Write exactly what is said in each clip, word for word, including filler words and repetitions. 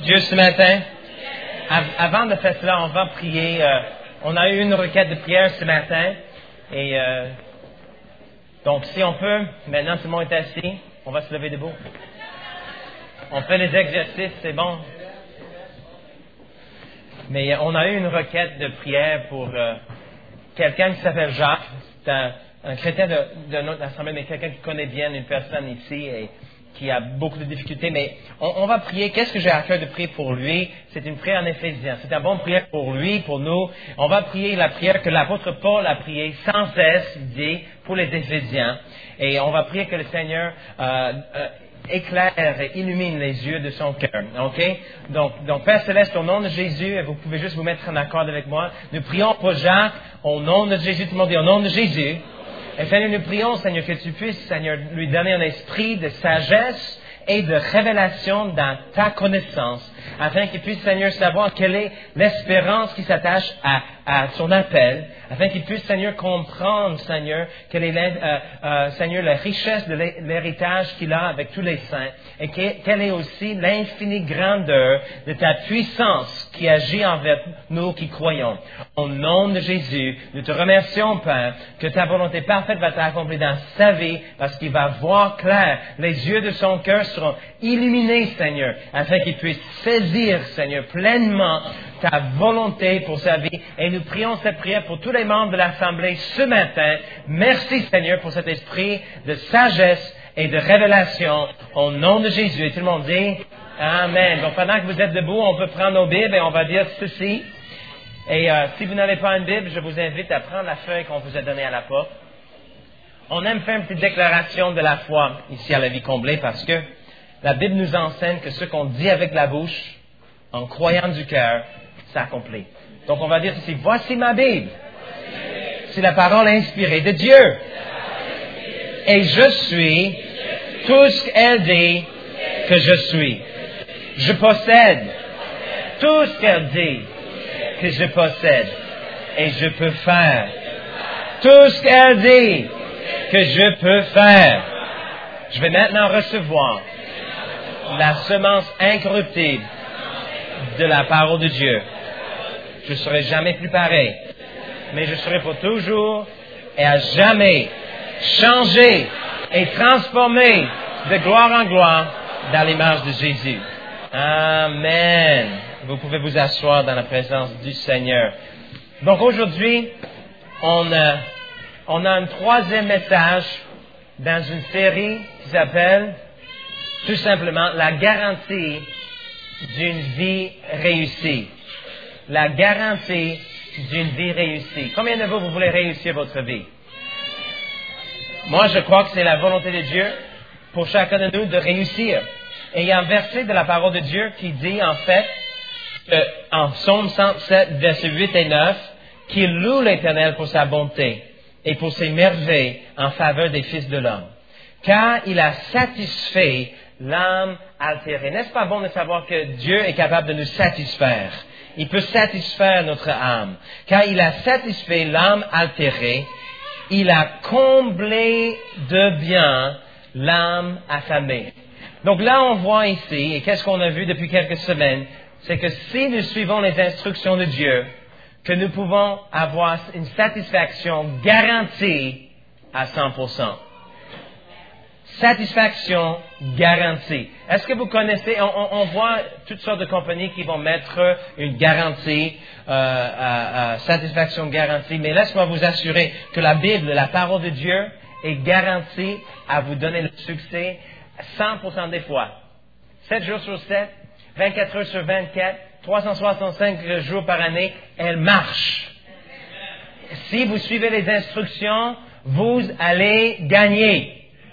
Dieu ce matin? Avant de faire cela, on va prier. Euh, on a eu une requête de prière ce matin. Et euh, donc, si on peut, maintenant tout le monde est assis, on va se lever debout. On fait les exercices, c'est bon. Mais on a eu une requête de prière pour euh, quelqu'un qui s'appelle Jacques. C'est un, un chrétien de, de notre assemblée, mais quelqu'un qui connaît bien une personne ici et qui a beaucoup de difficultés. Mais on, on va prier. Qu'est-ce que j'ai à cœur de prier pour lui? C'est une prière en Éphésiens. C'est un bon prière pour lui, pour nous. On va prier la prière que l'apôtre Paul a priée sans cesse, il dit, pour les Éphésiens. Et on va prier que le Seigneur euh, euh, éclaire et illumine les yeux de son cœur. OK? Donc, donc, Père Céleste, au nom de Jésus, et vous pouvez juste vous mettre en accord avec moi, nous prions pour Jacques, au nom de Jésus, tout le monde dit au nom de Jésus. Et Seigneur, nous prions, Seigneur, que tu puisses, Seigneur, lui donner un esprit de sagesse et de révélation dans ta connaissance, afin qu'il puisse, Seigneur, savoir quelle est l'espérance qui s'attache à, à son appel, afin qu'il puisse, Seigneur, comprendre, Seigneur, quelle est, euh, euh, Seigneur, la richesse de l'héritage qu'il a avec tous les saints, et que, quelle est aussi l'infinie grandeur de ta puissance qui agit envers nous qui croyons. Au nom de Jésus, nous te remercions, Père, que ta volonté parfaite va être accomplie dans sa vie, parce qu'il va voir clair, les yeux de son cœur seront illuminés, Seigneur, afin qu'il puisse saisir, Seigneur, pleinement ta volonté pour sa vie. Et nous prions cette prière pour tous les membres de l'Assemblée ce matin. Merci, Seigneur, pour cet esprit de sagesse et de révélation au nom de Jésus. Et tout le monde dit Amen. Donc, pendant que vous êtes debout, on peut prendre nos Bibles et on va dire ceci. Et euh, si vous n'avez pas une Bible, je vous invite à prendre la feuille qu'on vous a donnée à la porte. On aime faire une petite déclaration de la foi ici à la Vie Comblée parce que la Bible nous enseigne que ce qu'on dit avec la bouche, en croyant du cœur, s'accomplit. Donc on va dire ceci, voici ma Bible. C'est la parole inspirée de Dieu. Et je suis tout ce qu'elle dit que je suis. Je possède tout ce qu'elle dit que je possède. Et je peux faire tout ce qu'elle dit que je peux faire. Je vais maintenant recevoir la semence incorruptible de la parole de Dieu. Je ne serai jamais plus pareil, mais je serai pour toujours et à jamais changé et transformé de gloire en gloire dans l'image de Jésus. Amen. Vous pouvez vous asseoir dans la présence du Seigneur. Donc aujourd'hui, on a, on a un troisième message dans une série qui s'appelle tout simplement la garantie d'une vie réussie. La garantie d'une vie réussie. Combien de vous, vous voulez réussir votre vie? Moi, je crois que c'est la volonté de Dieu pour chacun de nous de réussir. Et il y a un verset de la parole de Dieu qui dit, en fait, euh, en Psaume cent sept, versets huit et neuf, qu'il loue l'Éternel pour sa bonté et pour ses merveilles en faveur des fils de l'homme. Car il a satisfait l'âme altérée. N'est-ce pas bon de savoir que Dieu est capable de nous satisfaire? Il peut satisfaire notre âme. Car il a satisfait l'âme altérée, il a comblé de bien l'âme affamée. Donc là, on voit ici, et qu'est-ce qu'on a vu depuis quelques semaines, c'est que si nous suivons les instructions de Dieu, que nous pouvons avoir une satisfaction garantie à cent pour cent. Satisfaction garantie. Est-ce que vous connaissez, on, on, on voit toutes sortes de compagnies qui vont mettre une garantie, euh, à, à satisfaction garantie, mais laisse-moi vous assurer que la Bible, la parole de Dieu, est garantie à vous donner le succès cent pour cent des fois. sept jours sur sept, vingt-quatre heures sur vingt-quatre, trois cent soixante-cinq jours par année, elle marche. Si vous suivez les instructions, vous allez gagner.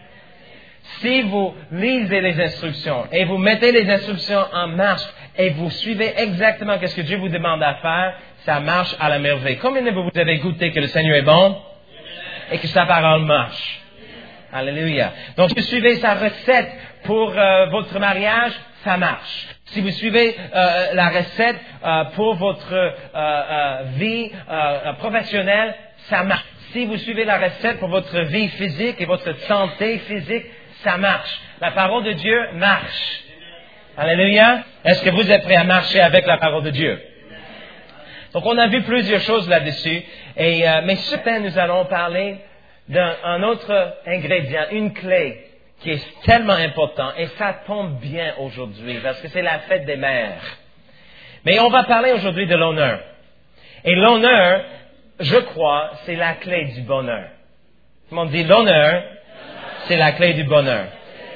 Si vous lisez les instructions et vous mettez les instructions en marche et vous suivez exactement ce que Dieu vous demande à faire, ça marche à la merveille. Combien de vous, vous avez goûté que le Seigneur est bon et que sa parole marche? Alléluia. Donc, si vous suivez sa recette pour euh, votre mariage, ça marche. Si vous suivez euh, la recette euh, pour votre euh, euh, vie euh, professionnelle, ça marche. Si vous suivez la recette pour votre vie physique et votre santé physique, ça marche. La parole de Dieu marche. Alléluia. Est-ce que vous êtes prêts à marcher avec la parole de Dieu? Donc, on a vu plusieurs choses là-dessus. Et, euh, mais ce matin, nous allons parler d'un un autre ingrédient, une clé qui est tellement important. Et ça tombe bien aujourd'hui parce que c'est la fête des mères. Mais on va parler aujourd'hui de l'honneur. Et l'honneur, je crois, c'est la clé du bonheur. Tout le monde dit l'honneur, c'est la clé du bonheur.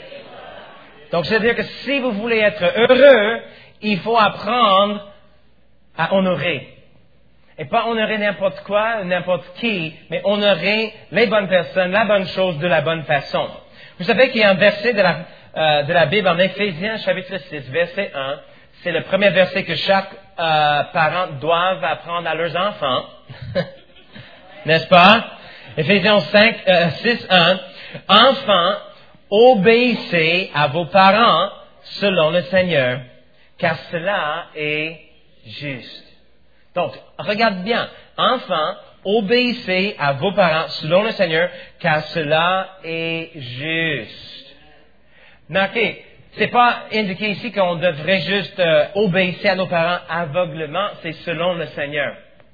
Donc, c'est-à-dire que si vous voulez être heureux, il faut apprendre à honorer. Et pas honorer n'importe quoi, n'importe qui, mais honorer les bonnes personnes, la bonne chose de la bonne façon. Vous savez qu'il y a un verset de la, euh, de la Bible en Éphésiens, chapitre six, verset un. C'est le premier verset que chaque euh, parent doit apprendre à leurs enfants. N'est-ce pas? Éphésiens cinq, euh, six, un. Enfants, obéissez à vos parents selon le Seigneur, car cela est juste. Donc, regarde bien. Enfants, obéissez à vos parents selon le Seigneur, car cela est juste. Marquez, c'est pas indiqué ici qu'on devrait juste euh, obéir à nos parents aveuglement, c'est selon le Seigneur.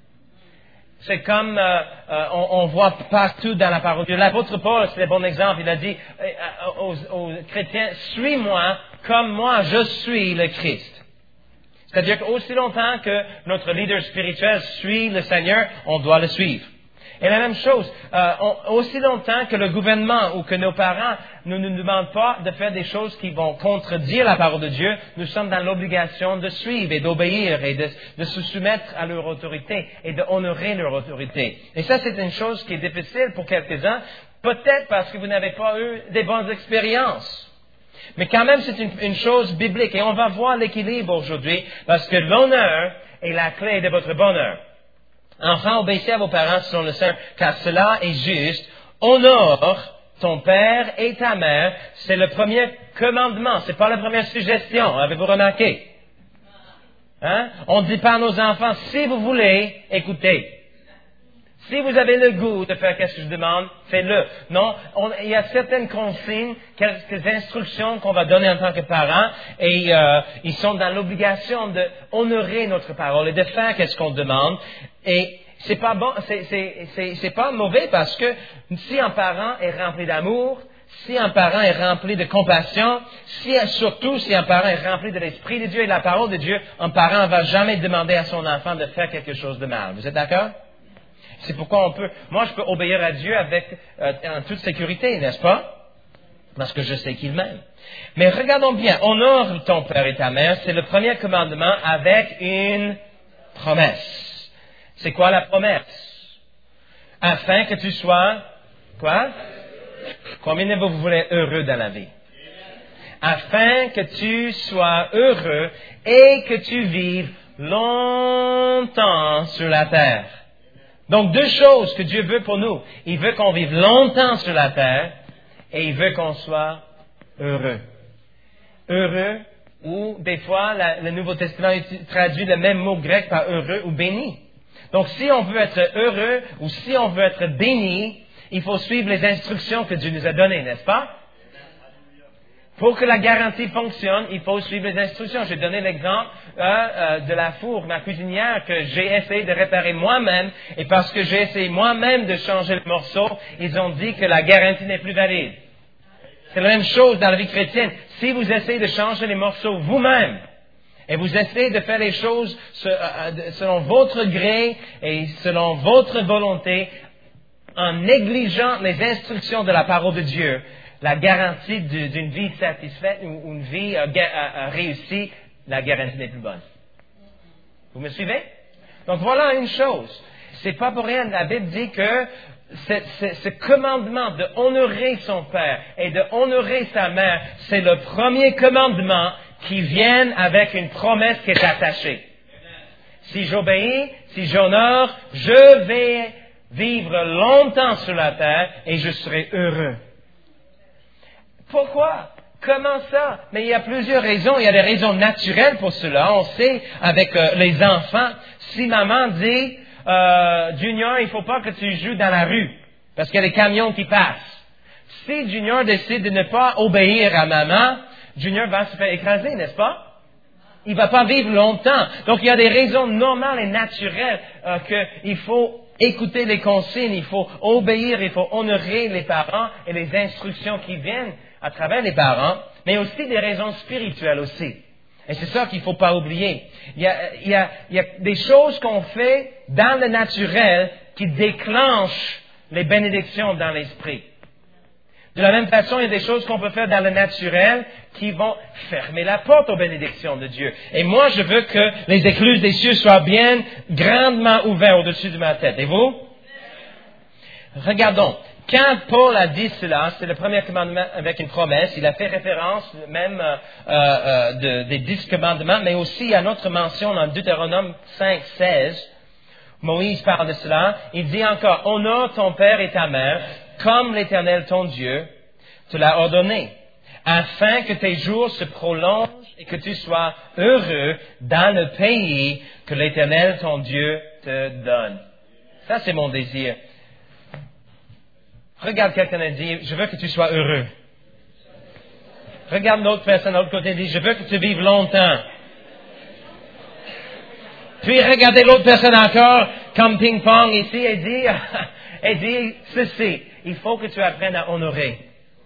C'est comme euh, euh, on, on voit partout dans la parole de Dieu. L'apôtre Paul, c'est un bon exemple. Il a dit euh, aux, aux chrétiens, suis-moi comme moi je suis le Christ. C'est-à-dire qu'aussi longtemps que notre leader spirituel suit le Seigneur, on doit le suivre. Et la même chose, euh, on, aussi longtemps que le gouvernement ou que nos parents ne nous demandent pas de faire des choses qui vont contredire la parole de Dieu, nous sommes dans l'obligation de suivre et d'obéir et de, de se soumettre à leur autorité et d'honorer leur autorité. Et ça, c'est une chose qui est difficile pour quelques-uns, peut-être parce que vous n'avez pas eu des bonnes expériences. Mais quand même, c'est une, une chose biblique et on va voir l'équilibre aujourd'hui parce que l'honneur est la clé de votre bonheur. Enfants, obéissez à vos parents selon le Seigneur, car cela est juste. Honore ton père et ta mère. C'est le premier commandement. C'est pas la première suggestion. Avez-vous remarqué? Hein? On ne dit pas à nos enfants, si vous voulez, écoutez. Si vous avez le goût de faire ce que je demande, faites-le. Non, on, il y a certaines consignes, quelques instructions qu'on va donner en tant que parents, et euh, ils sont dans l'obligation d'honorer notre parole et de faire ce qu'on demande. Et c'est pas bon, c'est, c'est, c'est, c'est pas mauvais parce que si un parent est rempli d'amour, si un parent est rempli de compassion, si, surtout si un parent est rempli de l'Esprit de Dieu et de la parole de Dieu, un parent ne va jamais demander à son enfant de faire quelque chose de mal. Vous êtes d'accord? C'est pourquoi on peut, moi je peux obéir à Dieu avec, euh, en toute sécurité, n'est-ce pas? Parce que je sais qu'il m'aime. Mais regardons bien, honore ton père et ta mère, c'est le premier commandement avec une promesse. C'est quoi la promesse? Afin que tu sois, quoi? Combien de vous voulez être heureux dans la vie? Afin que tu sois heureux et que tu vives longtemps sur la terre. Donc, deux choses que Dieu veut pour nous. Il veut qu'on vive longtemps sur la terre et il veut qu'on soit heureux. Heureux, ou des fois, la, le Nouveau Testament traduit le même mot grec par heureux ou béni. Donc, si on veut être heureux ou si on veut être béni, il faut suivre les instructions que Dieu nous a données, n'est-ce pas? Pour que la garantie fonctionne, il faut suivre les instructions. J'ai donné l'exemple euh, euh, de la four, ma cuisinière, que j'ai essayé de réparer moi-même. Et parce que j'ai essayé moi-même de changer le morceau, ils ont dit que la garantie n'est plus valide. C'est la même chose dans la vie chrétienne. Si vous essayez de changer les morceaux vous-même, et vous essayez de faire les choses selon votre gré et selon votre volonté, en négligeant les instructions de la parole de Dieu, la garantie d'une vie satisfaite ou une vie euh, euh, réussie, la garantie n'est plus bonne. Vous me suivez? Donc voilà une chose. C'est pas pour rien. La Bible dit que ce, ce, ce commandement de honorer son père et de honorer sa mère, c'est le premier commandement qui vient avec une promesse qui est attachée. Si j'obéis, si j'honore, je vais vivre longtemps sur la terre et je serai heureux. Pourquoi? Comment ça? Mais il y a plusieurs raisons. Il y a des raisons naturelles pour cela. On sait avec euh, les enfants, si maman dit euh, Junior, il ne faut pas que tu joues dans la rue parce qu'il y a des camions qui passent. Si Junior décide de ne pas obéir à maman, Junior va se faire écraser, n'est-ce pas? Il va pas vivre longtemps. Donc, il y a des raisons normales et naturelles euh, qu'il faut écouter les consignes, il faut obéir, il faut honorer les parents et les instructions qui viennent à travers les parents, mais aussi des raisons spirituelles aussi. Et c'est ça qu'il ne faut pas oublier. Il y a, il y a, il y a des choses qu'on fait dans le naturel qui déclenchent les bénédictions dans l'esprit. De la même façon, il y a des choses qu'on peut faire dans le naturel qui vont fermer la porte aux bénédictions de Dieu. Et moi, je veux que les écluses des cieux soient bien grandement ouvertes au-dessus de ma tête. Et vous? Regardons. Quand Paul a dit cela, c'est le premier commandement avec une promesse. Il a fait référence même euh, euh, de, des dix commandements, mais aussi à notre mention dans Deutéronome cinq, seize. Moïse parle de cela. Il dit encore, honore ton père et ta mère, comme l'Éternel ton Dieu te l'a ordonné, afin que tes jours se prolongent et que tu sois heureux dans le pays que l'Éternel ton Dieu te donne. Ça, c'est mon désir. Regarde quelqu'un et dit, je veux que tu sois heureux. Regarde l'autre personne de l'autre côté et dit, je veux que tu vives longtemps. Puis regardez l'autre personne encore, comme ping-pong ici, et dit, et dit ceci, il faut que tu apprennes à honorer.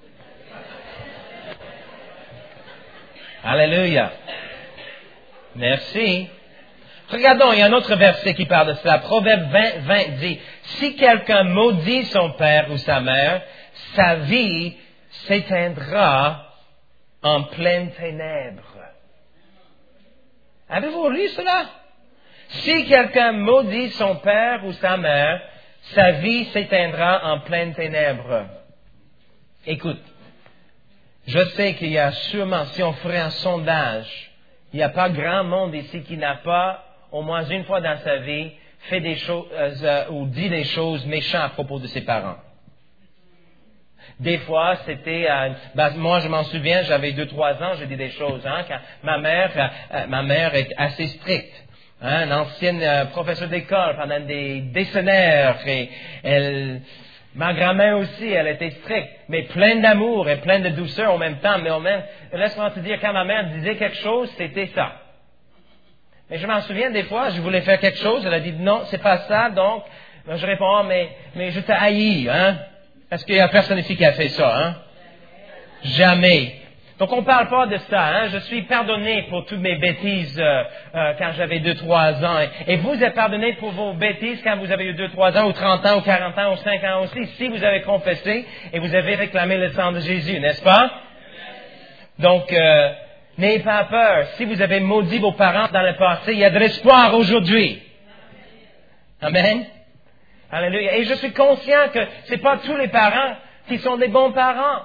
Alléluia. Merci. Regardons, il y a un autre verset qui parle de cela. Proverbe vingt, vingt dit, si quelqu'un maudit son père ou sa mère, sa vie s'éteindra en pleines ténèbres. Avez-vous lu cela? Si quelqu'un maudit son père ou sa mère, sa vie s'éteindra en pleines ténèbres. Écoute, je sais qu'il y a sûrement, si on ferait un sondage, il n'y a pas grand monde ici qui n'a pas, au moins une fois dans sa vie, fait des choses euh, ou dit des choses méchantes à propos de ses parents. Des fois, c'était, euh, ben, moi je m'en souviens, j'avais deux, trois ans, j'ai dit des choses, hein, quand ma mère, euh, ma mère est assez stricte. Hein, une ancienne euh, professeure d'école pendant des décennies, et elle, ma grand-mère aussi, elle était stricte, mais pleine d'amour et pleine de douceur en même temps, mais en même, laisse-moi te dire, quand ma mère disait quelque chose, c'était ça. Mais je m'en souviens des fois, je voulais faire quelque chose, elle a dit non, c'est pas ça, donc, je réponds, oh, mais, mais je t'ai haï, hein. Est-ce qu'il y a personne ici qui a fait ça, hein? Jamais. Donc, on ne parle pas de ça. Hein? Je suis pardonné pour toutes mes bêtises euh, euh, quand j'avais deux, trois ans. Et, et vous êtes pardonné pour vos bêtises quand vous avez eu deux, trois ans, ou trente ans, ou quarante ans, ou cinq ans aussi, si vous avez confessé et vous avez réclamé le sang de Jésus, n'est-ce pas? Donc, euh, n'ayez pas peur. Si vous avez maudit vos parents dans le passé, il y a de l'espoir aujourd'hui. Amen. Alléluia. Et je suis conscient que ce n'est pas tous les parents qui sont des bons parents.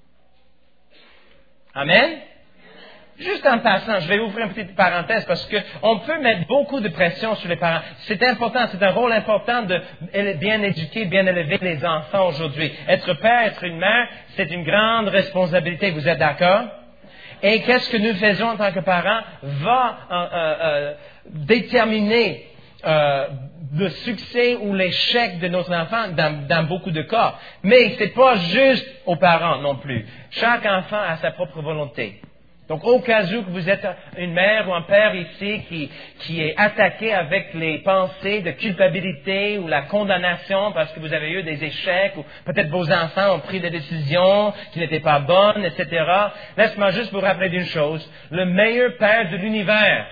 Amen. Juste en passant, je vais ouvrir une petite parenthèse parce que on peut mettre beaucoup de pression sur les parents. C'est important, c'est un rôle important de bien éduquer, bien élever les enfants aujourd'hui. Être père, être une mère, c'est une grande responsabilité. Vous êtes d'accord? Et qu'est-ce que nous faisons en tant que parents va euh, euh, déterminer euh, le succès ou l'échec de notre enfant dans, dans beaucoup de cas. Mais c'est pas juste aux parents non plus. Chaque enfant a sa propre volonté. Donc, au cas où que vous êtes une mère ou un père ici qui, qui est attaqué avec les pensées de culpabilité ou la condamnation parce que vous avez eu des échecs ou peut-être vos enfants ont pris des décisions qui n'étaient pas bonnes, et cetera. Laisse-moi juste vous rappeler d'une chose. Le meilleur père de l'univers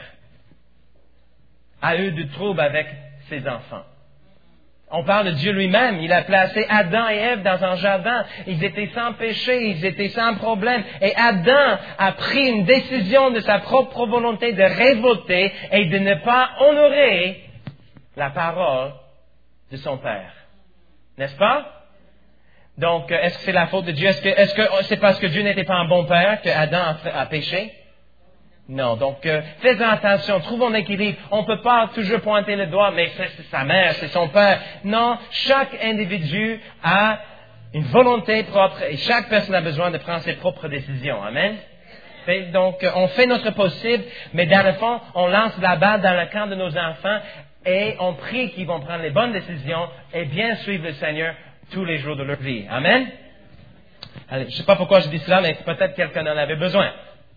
a eu du trouble avec ses enfants. On parle de Dieu lui-même. Il a placé Adam et Ève dans un jardin. Ils étaient sans péché, ils étaient sans problème. Et Adam a pris une décision de sa propre volonté de révolter et de ne pas honorer la parole de son père. N'est-ce pas? Donc, est-ce que c'est la faute de Dieu? Est-ce que, est-ce que c'est parce que Dieu n'était pas un bon père que Adam a, a péché? Non, donc euh, faites attention, trouvons l'équilibre. On ne peut pas toujours pointer le doigt, mais c'est, c'est sa mère, c'est son père. Non, chaque individu a une volonté propre et chaque personne a besoin de prendre ses propres décisions. Amen. Et donc, euh, on fait notre possible, mais dans le fond, on lance la balle dans le camp de nos enfants et on prie qu'ils vont prendre les bonnes décisions et bien suivre le Seigneur tous les jours de leur vie. Amen. Allez, je ne sais pas pourquoi je dis cela, mais peut-être quelqu'un en avait besoin.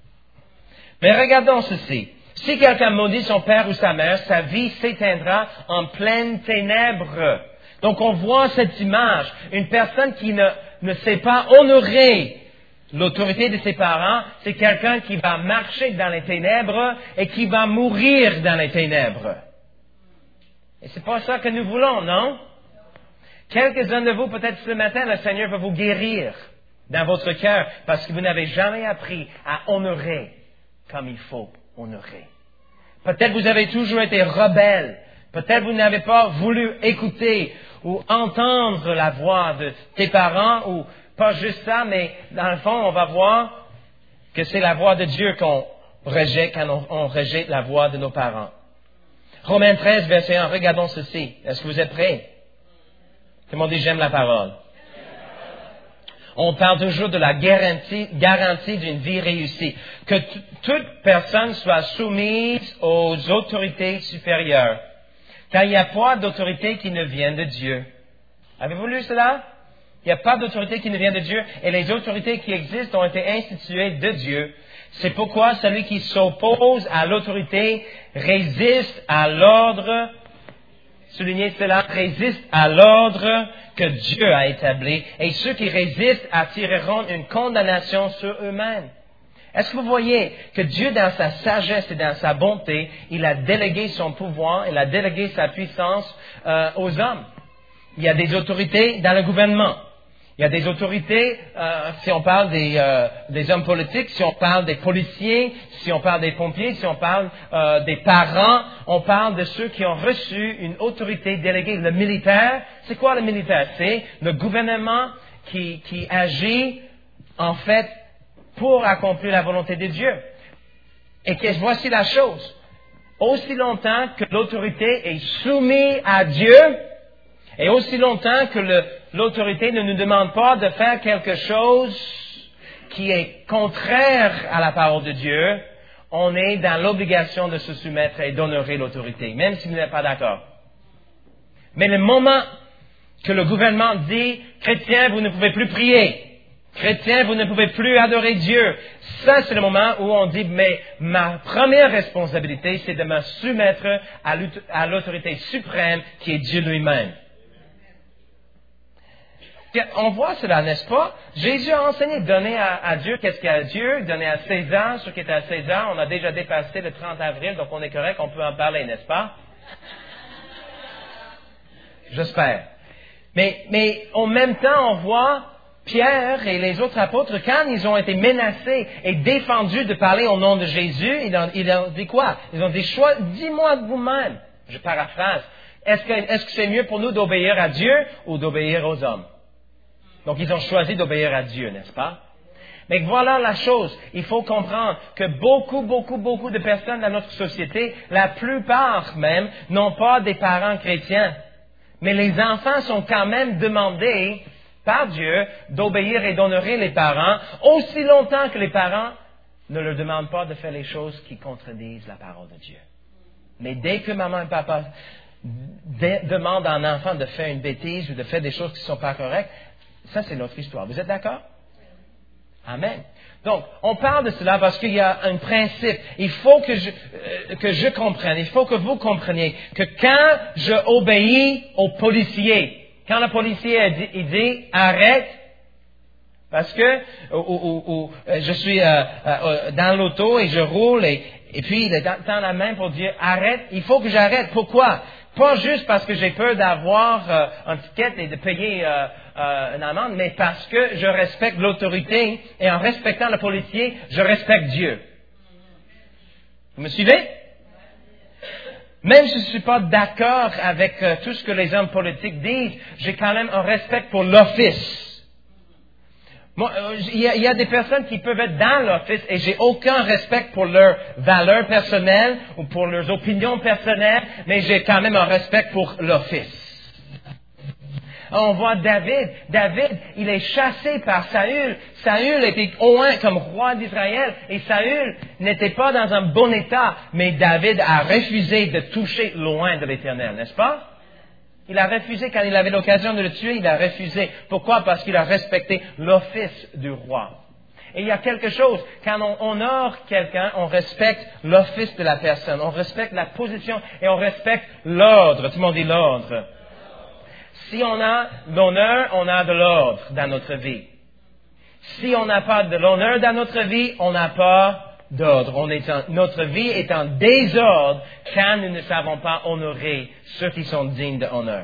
Mais regardons ceci. Si quelqu'un maudit son père ou sa mère, sa vie s'éteindra en pleines ténèbres. Donc on voit cette image. Une personne qui ne, ne sait pas honorer l'autorité de ses parents, c'est quelqu'un qui va marcher dans les ténèbres et qui va mourir dans les ténèbres. Et c'est pas ça que nous voulons, non? Quelques-uns de vous, peut-être ce matin, le Seigneur va vous guérir dans votre cœur parce que vous n'avez jamais appris à honorer comme il faut honorer. Peut-être vous avez toujours été rebelle. Peut-être vous n'avez pas voulu écouter ou entendre la voix de tes parents ou pas juste ça, mais dans le fond, on va voir que c'est la voix de Dieu qu'on rejette quand on, on rejette la voix de nos parents. Romains treize, verset un, regardons ceci. Est-ce que vous êtes prêts? Tout le monde dit j'aime la parole. On parle toujours de la garantie, garantie d'une vie réussie. Que t- toute personne soit soumise aux autorités supérieures. Car il n'y a pas d'autorité qui ne vient de Dieu. Avez-vous lu cela? Il n'y a pas d'autorité qui ne vient de Dieu. Et les autorités qui existent ont été instituées de Dieu. C'est pourquoi celui qui s'oppose à l'autorité résiste à l'ordre. Soulignez cela, résiste à l'ordre que Dieu a établi. Et ceux qui résistent attireront une condamnation sur eux-mêmes. Est-ce que vous voyez que Dieu, dans sa sagesse et dans sa bonté, il a délégué son pouvoir, il a délégué sa puissance euh, aux hommes? Il y a des autorités dans le gouvernement. Il y a des autorités, euh, si on parle des, euh, des hommes politiques, si on parle des policiers, si on parle des pompiers, si on parle euh, des parents, on parle de ceux qui ont reçu une autorité déléguée. Le militaire, c'est quoi le militaire? C'est le gouvernement qui, qui agit, en fait, pour accomplir la volonté de Dieu. Et que voici la chose. Aussi longtemps que l'autorité est soumise à Dieu, et aussi longtemps que le, l'autorité ne nous demande pas de faire quelque chose qui est contraire à la parole de Dieu, on est dans l'obligation de se soumettre et d'honorer l'autorité, même si vous n'êtes pas d'accord. Mais le moment que le gouvernement dit « Chrétiens, vous ne pouvez plus prier », « Chrétiens, vous ne pouvez plus adorer Dieu », ça c'est le moment où on dit « Mais ma première responsabilité, c'est de me soumettre à, à l'autorité suprême qui est Dieu lui-même. » On voit cela, n'est-ce pas? Jésus a enseigné de donner à, à Dieu qu'est-ce qu'il y a à Dieu, donner à César ce qui est à César. On a déjà dépassé le trente avril, donc on est correct, on peut en parler, n'est-ce pas? J'espère. Mais, mais en même temps, on voit Pierre et les autres apôtres, quand ils ont été menacés et défendus de parler au nom de Jésus, ils ont, ils ont dit quoi? Ils ont dit, choix, dis-moi de vous-même. Je paraphrase. Est-ce que, est-ce que c'est mieux pour nous d'obéir à Dieu ou d'obéir aux hommes? Donc, ils ont choisi d'obéir à Dieu, n'est-ce pas? Mais voilà la chose. Il faut comprendre que beaucoup, beaucoup, beaucoup de personnes dans notre société, la plupart même, n'ont pas des parents chrétiens. Mais les enfants sont quand même demandés par Dieu d'obéir et d'honorer les parents aussi longtemps que les parents ne leur demandent pas de faire les choses qui contredisent la parole de Dieu. Mais dès que maman et papa de- demandent à un enfant de faire une bêtise ou de faire des choses qui ne sont pas correctes, ça, c'est notre histoire. Vous êtes d'accord? Amen. Donc, on parle de cela parce qu'il y a un principe. Il faut que je, euh, que je comprenne, il faut que vous compreniez que quand je obéis au policier, quand le policier dit, il dit arrête, parce que ou, ou, ou, je suis euh, euh, dans l'auto et je roule et, et puis il tend la main pour dire arrête, il faut que j'arrête. Pourquoi? Pas juste parce que j'ai peur d'avoir euh, un ticket et de payer euh, euh, une amende, mais parce que je respecte l'autorité et en respectant le policier, je respecte Dieu. Vous me suivez? Même si je ne suis pas d'accord avec euh, tout ce que les hommes politiques disent, j'ai quand même un respect pour l'office. Moi, euh, il y a, il y a des personnes qui peuvent être dans l'office et j'ai aucun respect pour leurs valeurs personnelles ou pour leurs opinions personnelles, mais j'ai quand même un respect pour l'office. On voit David. David, il est chassé par Saül. Saül était oint comme roi d'Israël et Saül n'était pas dans un bon état, mais David a refusé de toucher loin de l'Éternel, n'est-ce pas? Il a refusé, quand il avait l'occasion de le tuer, il a refusé. Pourquoi? Parce qu'il a respecté l'office du roi. Et il y a quelque chose, quand on honore quelqu'un, on respecte l'office de la personne, on respecte la position et on respecte l'ordre. Tout le monde dit l'ordre. Si on a l'honneur, on a de l'ordre dans notre vie. Si on n'a pas de l'honneur dans notre vie, on n'a pas d'ordre. On est en, notre vie est en désordre quand nous ne savons pas honorer ceux qui sont dignes d'honneur.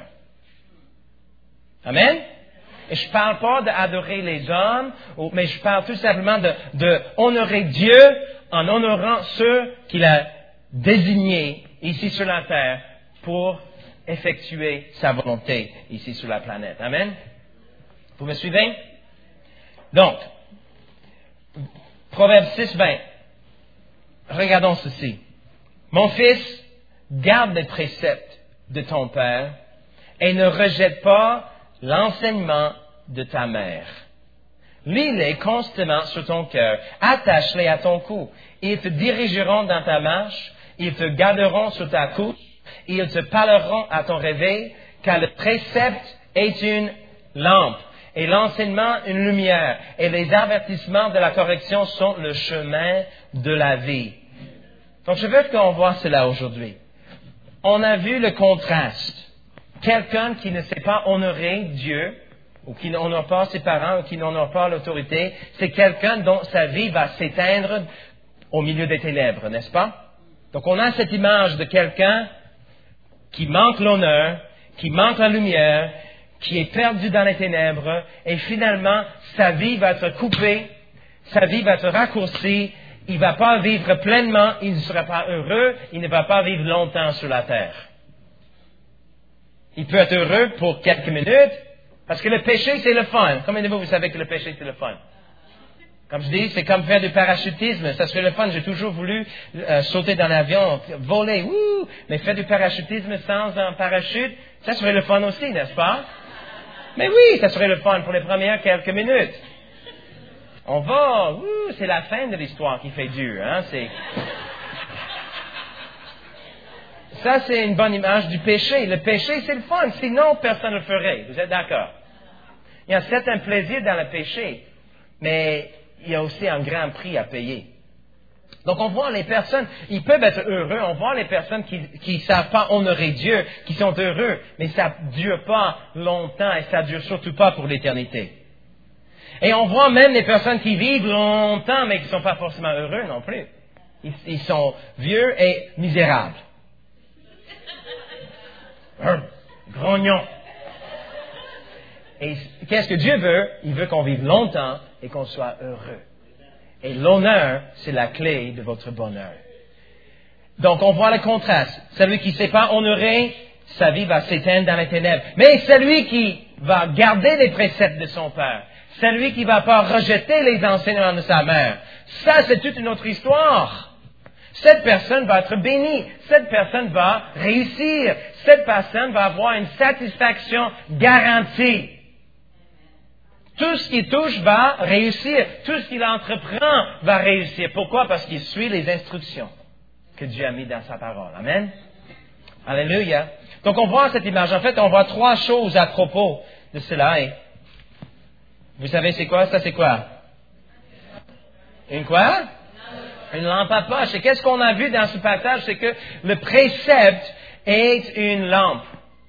Amen? Et je ne parle pas d'adorer les hommes, mais je parle tout simplement de, de honorer Dieu en honorant ceux qu'il a désignés ici sur la terre pour effectuer sa volonté ici sur la planète. Amen? Vous me suivez? Donc, Proverbe six vingt. Regardons ceci. Mon fils, garde les préceptes de ton père et ne rejette pas l'enseignement de ta mère. Lis-les constamment sur ton cœur. Attache-les à ton cou. Ils te dirigeront dans ta marche. Ils te garderont sur ta couche. Ils te parleront à ton réveil, car le précepte est une lampe et l'enseignement une lumière. Et les avertissements de la correction sont le chemin de la vie. Donc, je veux qu'on voit cela aujourd'hui. On a vu le contraste. Quelqu'un qui ne sait pas honorer Dieu, ou qui n'honore pas ses parents, ou qui n'honore pas l'autorité, c'est quelqu'un dont sa vie va s'éteindre au milieu des ténèbres, n'est-ce pas? Donc, on a cette image de quelqu'un qui manque l'honneur, qui manque la lumière, qui est perdu dans les ténèbres, et finalement, sa vie va être coupée, sa vie va être raccourcie, il ne va pas vivre pleinement, il ne sera pas heureux, il ne va pas vivre longtemps sur la terre. Il peut être heureux pour quelques minutes, parce que le péché, c'est le fun. Combien de vous, vous savez que le péché, c'est le fun? Comme je dis, c'est comme faire du parachutisme. Ça serait le fun. J'ai toujours voulu euh, sauter dans l'avion, voler, wouh! Mais faire du parachutisme sans un parachute, ça serait le fun aussi, n'est-ce pas? Mais oui, ça serait le fun pour les premières quelques minutes. On va, wouh! C'est la fin de l'histoire qui fait dur, hein? C'est... Ça, c'est une bonne image du péché. Le péché, c'est le fun. Sinon, personne ne le ferait. Vous êtes d'accord? Il y a certain plaisir dans le péché, mais il y a aussi un grand prix à payer. Donc, on voit les personnes, ils peuvent être heureux. On voit les personnes qui ne savent pas honorer Dieu, qui sont heureux, mais ça ne dure pas longtemps et ça ne dure surtout pas pour l'éternité. Et on voit même les personnes qui vivent longtemps, mais qui ne sont pas forcément heureux non plus. Ils, ils sont vieux et misérables. Hum, grognon. Et qu'est-ce que Dieu veut? Il veut qu'on vive longtemps et qu'on soit heureux. Et l'honneur, c'est la clé de votre bonheur. Donc, on voit le contraste. Celui qui ne sait pas honorer, sa vie va s'éteindre dans les ténèbres. Mais celui qui va garder les préceptes de son père, celui qui ne va pas rejeter les enseignements de sa mère, ça, c'est toute une autre histoire. Cette personne va être bénie. Cette personne va réussir. Cette personne va avoir une satisfaction garantie. Tout ce qu'il touche va réussir. Tout ce qu'il entreprend va réussir. Pourquoi? Parce qu'il suit les instructions que Dieu a mises dans sa parole. Amen. Alléluia. Donc, on voit cette image. En fait, on voit trois choses à propos de cela. Et vous savez, c'est quoi? Ça, c'est quoi? Une quoi? Une lampe à poche. Et qu'est-ce qu'on a vu dans ce passage? C'est que le précepte est une lampe.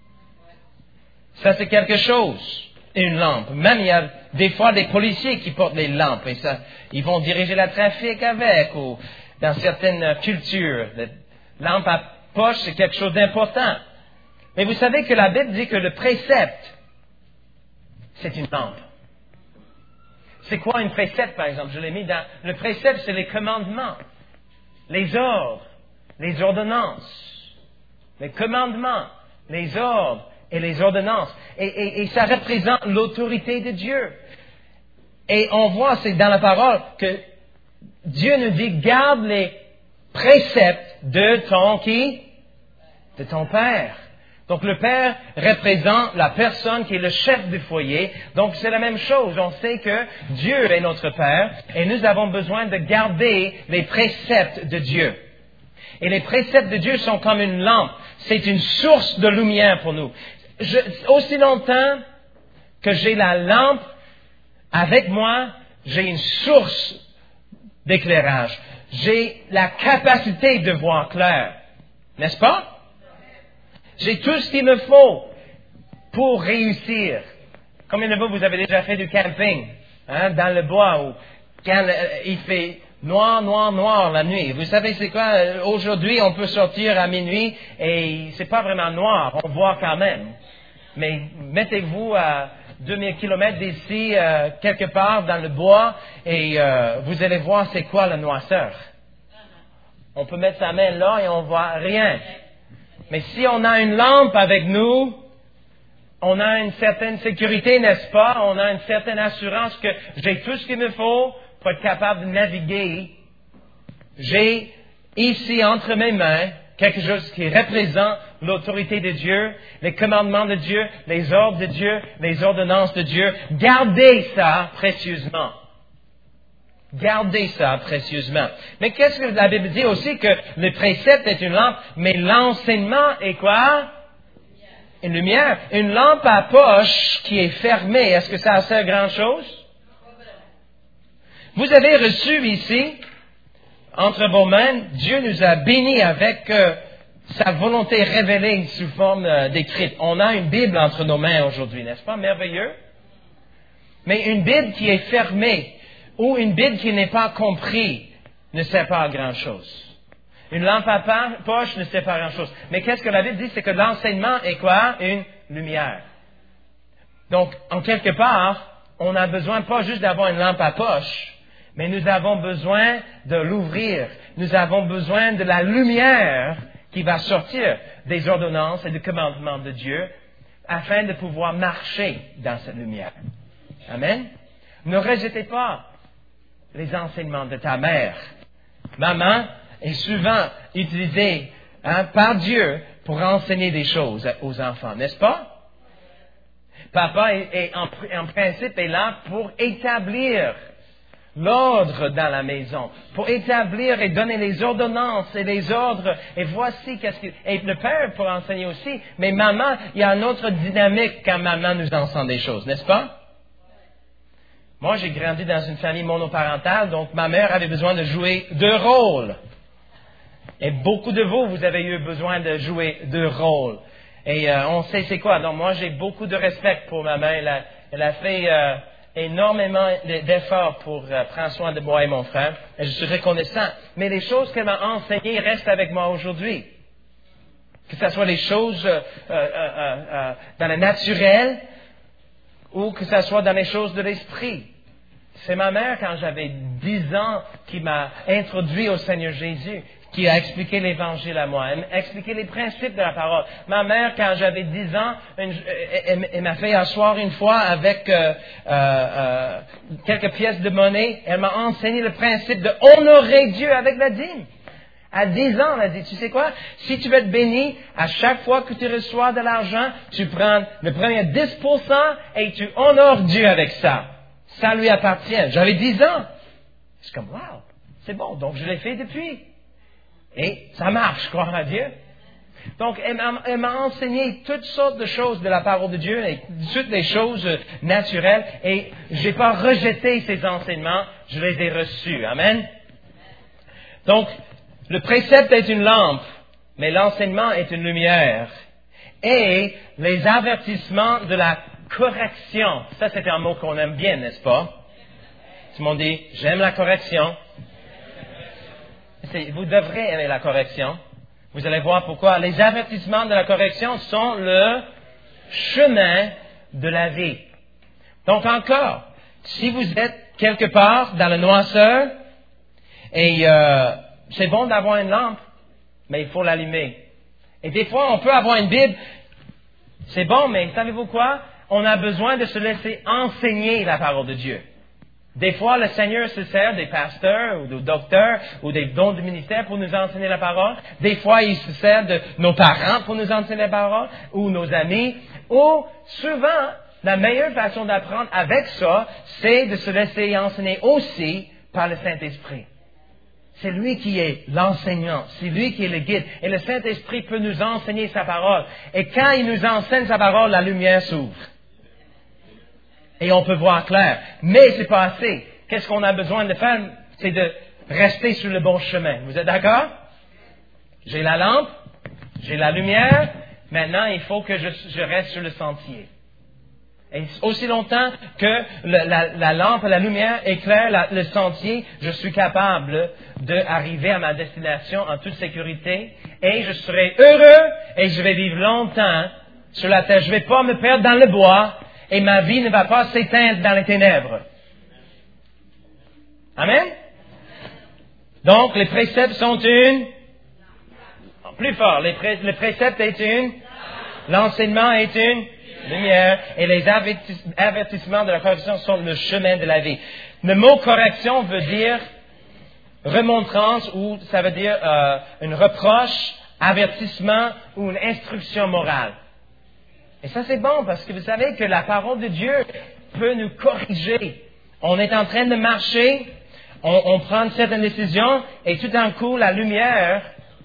Ça, c'est quelque chose. Une lampe. Même, il y a des fois des policiers qui portent les lampes. Et ça, ils vont diriger le trafic avec. Ou dans certaines cultures, la lampe à poche, c'est quelque chose d'important. Mais vous savez que la Bible dit que le précepte, c'est une lampe. C'est quoi une précepte, par exemple? Je l'ai mis dans... Le précepte, c'est les commandements, les ordres, les ordonnances. Les commandements, les ordres et les ordonnances. Et, et, et ça représente l'autorité de Dieu. Et on voit, c'est dans la parole, que Dieu nous dit, garde les préceptes de ton qui? De ton Père. Donc, le Père représente la personne qui est le chef du foyer. Donc, c'est la même chose. On sait que Dieu est notre Père et nous avons besoin de garder les préceptes de Dieu. Et les préceptes de Dieu sont comme une lampe. C'est une source de lumière pour nous. Je, aussi longtemps que j'ai la lampe avec moi, j'ai une source d'éclairage. J'ai la capacité de voir clair. N'est-ce pas? J'ai tout ce qu'il me faut pour réussir. Combien de vous, vous avez déjà fait du camping, hein, dans le bois, où quand il fait noir, noir, noir la nuit. Vous savez c'est quoi? Aujourd'hui, on peut sortir à minuit et c'est pas vraiment noir, on voit quand même. Mais mettez-vous à deux mille kilomètres d'ici, euh, quelque part dans le bois, et euh, vous allez voir c'est quoi la noirceur. On peut mettre sa main là et on voit rien. Mais si on a une lampe avec nous, on a une certaine sécurité, n'est-ce pas? On a une certaine assurance que j'ai tout ce qu'il me faut pour être capable de naviguer. J'ai ici entre mes mains quelque chose qui représente l'autorité de Dieu, les commandements de Dieu, les ordres de Dieu, les ordonnances de Dieu. Gardez ça précieusement. Gardez ça précieusement. Mais qu'est-ce que la Bible dit aussi? Que le précepte est une lampe, mais l'enseignement est quoi? Une lumière. Une lampe à poche qui est fermée, est-ce que ça sert à grand chose? Vous avez reçu ici, entre vos mains, Dieu nous a bénis avec euh, sa volonté révélée sous forme euh, d'écrite. On a une Bible entre nos mains aujourd'hui, n'est-ce pas? Merveilleux. Mais une Bible qui est fermée, ou une Bible qui n'est pas comprise, ne sert pas à grand chose. Une lampe à poche ne sert pas à grand chose. Mais qu'est-ce que la Bible dit? C'est que l'enseignement est quoi? Une lumière. Donc, en quelque part, on a besoin pas juste d'avoir une lampe à poche, mais nous avons besoin de l'ouvrir. Nous avons besoin de la lumière qui va sortir des ordonnances et des commandements de Dieu afin de pouvoir marcher dans cette lumière. Amen. Ne rejetez pas les enseignements de ta mère. Maman est souvent utilisée hein, par Dieu pour enseigner des choses aux enfants, n'est-ce pas? Papa est, est en, en principe est là pour établir l'ordre dans la maison, pour établir et donner les ordonnances et les ordres, et voici qu'est-ce que... Et le père pour enseigner aussi, mais maman, il y a une autre dynamique quand maman nous enseigne des choses, n'est-ce pas? Moi, j'ai grandi dans une famille monoparentale, donc ma mère avait besoin de jouer deux rôles. Et beaucoup de vous, vous avez eu besoin de jouer deux rôles. Et euh, on sait c'est quoi. Donc moi, j'ai beaucoup de respect pour ma mère. Elle a, elle a fait euh, énormément d'efforts pour euh, prendre soin de moi et mon frère. Et je suis reconnaissant. Mais les choses qu'elle m'a enseignées restent avec moi aujourd'hui. Que ce soit les choses euh, euh, euh, euh, dans le naturel, ou que ce soit dans les choses de l'esprit. C'est ma mère, quand j'avais dix ans, qui m'a introduit au Seigneur Jésus, qui a expliqué l'Évangile à moi, elle m'a expliqué les principes de la parole. Ma mère, quand j'avais dix ans, une, elle, elle m'a fait asseoir une fois avec euh, euh, euh, quelques pièces de monnaie. Elle m'a enseigné le principe de honorer Dieu avec la dîme. À dix ans, elle a dit, tu sais quoi? Si tu veux être béni, à chaque fois que tu reçois de l'argent, tu prends le premier dix pour cent et tu honores Dieu avec ça. Ça lui appartient. J'avais dix ans. C'est comme, wow, c'est bon. Donc, je l'ai fait depuis. Et ça marche, croire à Dieu. Donc, elle m'a, elle m'a enseigné toutes sortes de choses de la parole de Dieu, et toutes les choses naturelles. Et j'ai pas rejeté ces enseignements, je les ai reçus. Amen. Donc, le précepte est une lampe, mais l'enseignement est une lumière. Et les avertissements de la correction, ça c'est un mot qu'on aime bien, n'est-ce pas? Tout le monde dit, j'aime la correction. C'est, vous devrez aimer la correction. Vous allez voir pourquoi. Les avertissements de la correction sont le chemin de la vie. Donc encore, si vous êtes quelque part dans la noirceur, et euh, c'est bon d'avoir une lampe, mais il faut l'allumer. Et des fois, on peut avoir une Bible, c'est bon, mais savez-vous quoi? On a besoin de se laisser enseigner la parole de Dieu. Des fois, le Seigneur se sert des pasteurs ou des docteurs ou des dons du ministère pour nous enseigner la parole. Des fois, il se sert de nos parents pour nous enseigner la parole ou nos amis. Ou souvent, la meilleure façon d'apprendre avec ça, c'est de se laisser enseigner aussi par le Saint-Esprit. C'est lui qui est l'enseignant, c'est lui qui est le guide. Et le Saint-Esprit peut nous enseigner sa parole. Et quand il nous enseigne sa parole, la lumière s'ouvre. Et on peut voir clair. Mais c'est pas assez. qu'est-ce qu'on a besoin de faire? C'est de rester sur le bon chemin. Vous êtes d'accord? J'ai la lampe, j'ai la lumière, maintenant il faut que je, je reste sur le sentier. Et aussi longtemps que le, la, la lampe, la lumière éclaire la, le sentier, je suis capable d'arriver à ma destination en toute sécurité et je serai heureux et je vais vivre longtemps sur la terre. Je ne vais pas me perdre dans le bois et ma vie ne va pas s'éteindre dans les ténèbres. Amen? Donc, les préceptes sont une... Plus fort, les, pré... le précepte est une... L'enseignement est une... lumière, et les avertissements de la correction sont le chemin de la vie. Le mot correction veut dire remontrance, ou ça veut dire euh, une reproche, avertissement ou une instruction morale. Et ça c'est bon, parce que vous savez que la parole de Dieu peut nous corriger. On est en train de marcher, on, on prend une certaine décision, et tout d'un coup, la lumière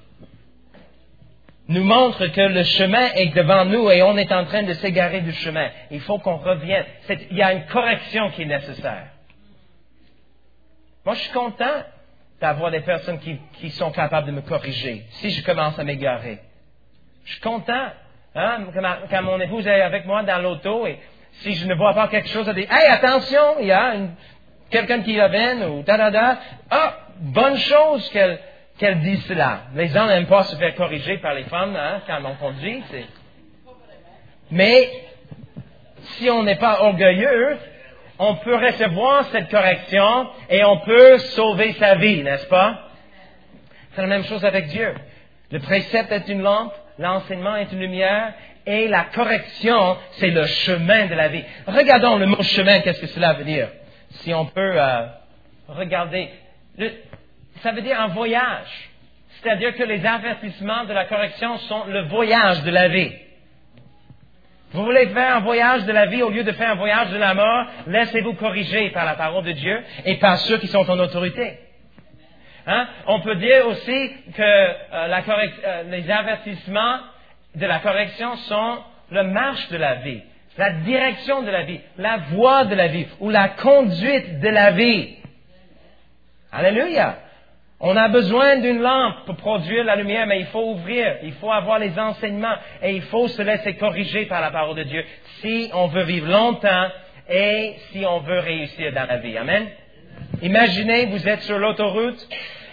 nous montre que le chemin est devant nous et on est en train de s'égarer du chemin. Il faut qu'on revienne. C'est, il y a une correction qui est nécessaire. Moi, je suis content d'avoir des personnes qui, qui sont capables de me corriger si je commence à m'égarer. Je suis content hein, quand, ma, quand mon épouse est avec moi dans l'auto et si je ne vois pas quelque chose, elle dit « Hey, attention, il y a une, quelqu'un qui vient ou da da da. » Ah, bonne chose qu'elle... qu'elle dit cela. Les hommes n'aiment pas se faire corriger par les femmes hein, quand on conduit. C'est... Mais si on n'est pas orgueilleux, on peut recevoir cette correction et on peut sauver sa vie, n'est-ce pas? C'est la même chose avec Dieu. Le précepte est une lampe, l'enseignement est une lumière et la correction, c'est le chemin de la vie. Regardons le mot chemin, qu'est-ce que cela veut dire? Si on peut euh, regarder... Le, Ça veut dire un voyage. C'est-à-dire que les avertissements de la correction sont le voyage de la vie. Vous voulez faire un voyage de la vie au lieu de faire un voyage de la mort, laissez-vous corriger par la parole de Dieu et par ceux qui sont en autorité. Hein? On peut dire aussi que euh, la correct, euh, les avertissements de la correction sont la marche de la vie, la direction de la vie, la voie de la vie ou la conduite de la vie. Alléluia! On a besoin d'une lampe pour produire la lumière, mais il faut ouvrir, il faut avoir les enseignements et il faut se laisser corriger par la parole de Dieu si on veut vivre longtemps et si on veut réussir dans la vie. Amen. Imaginez, vous êtes sur l'autoroute,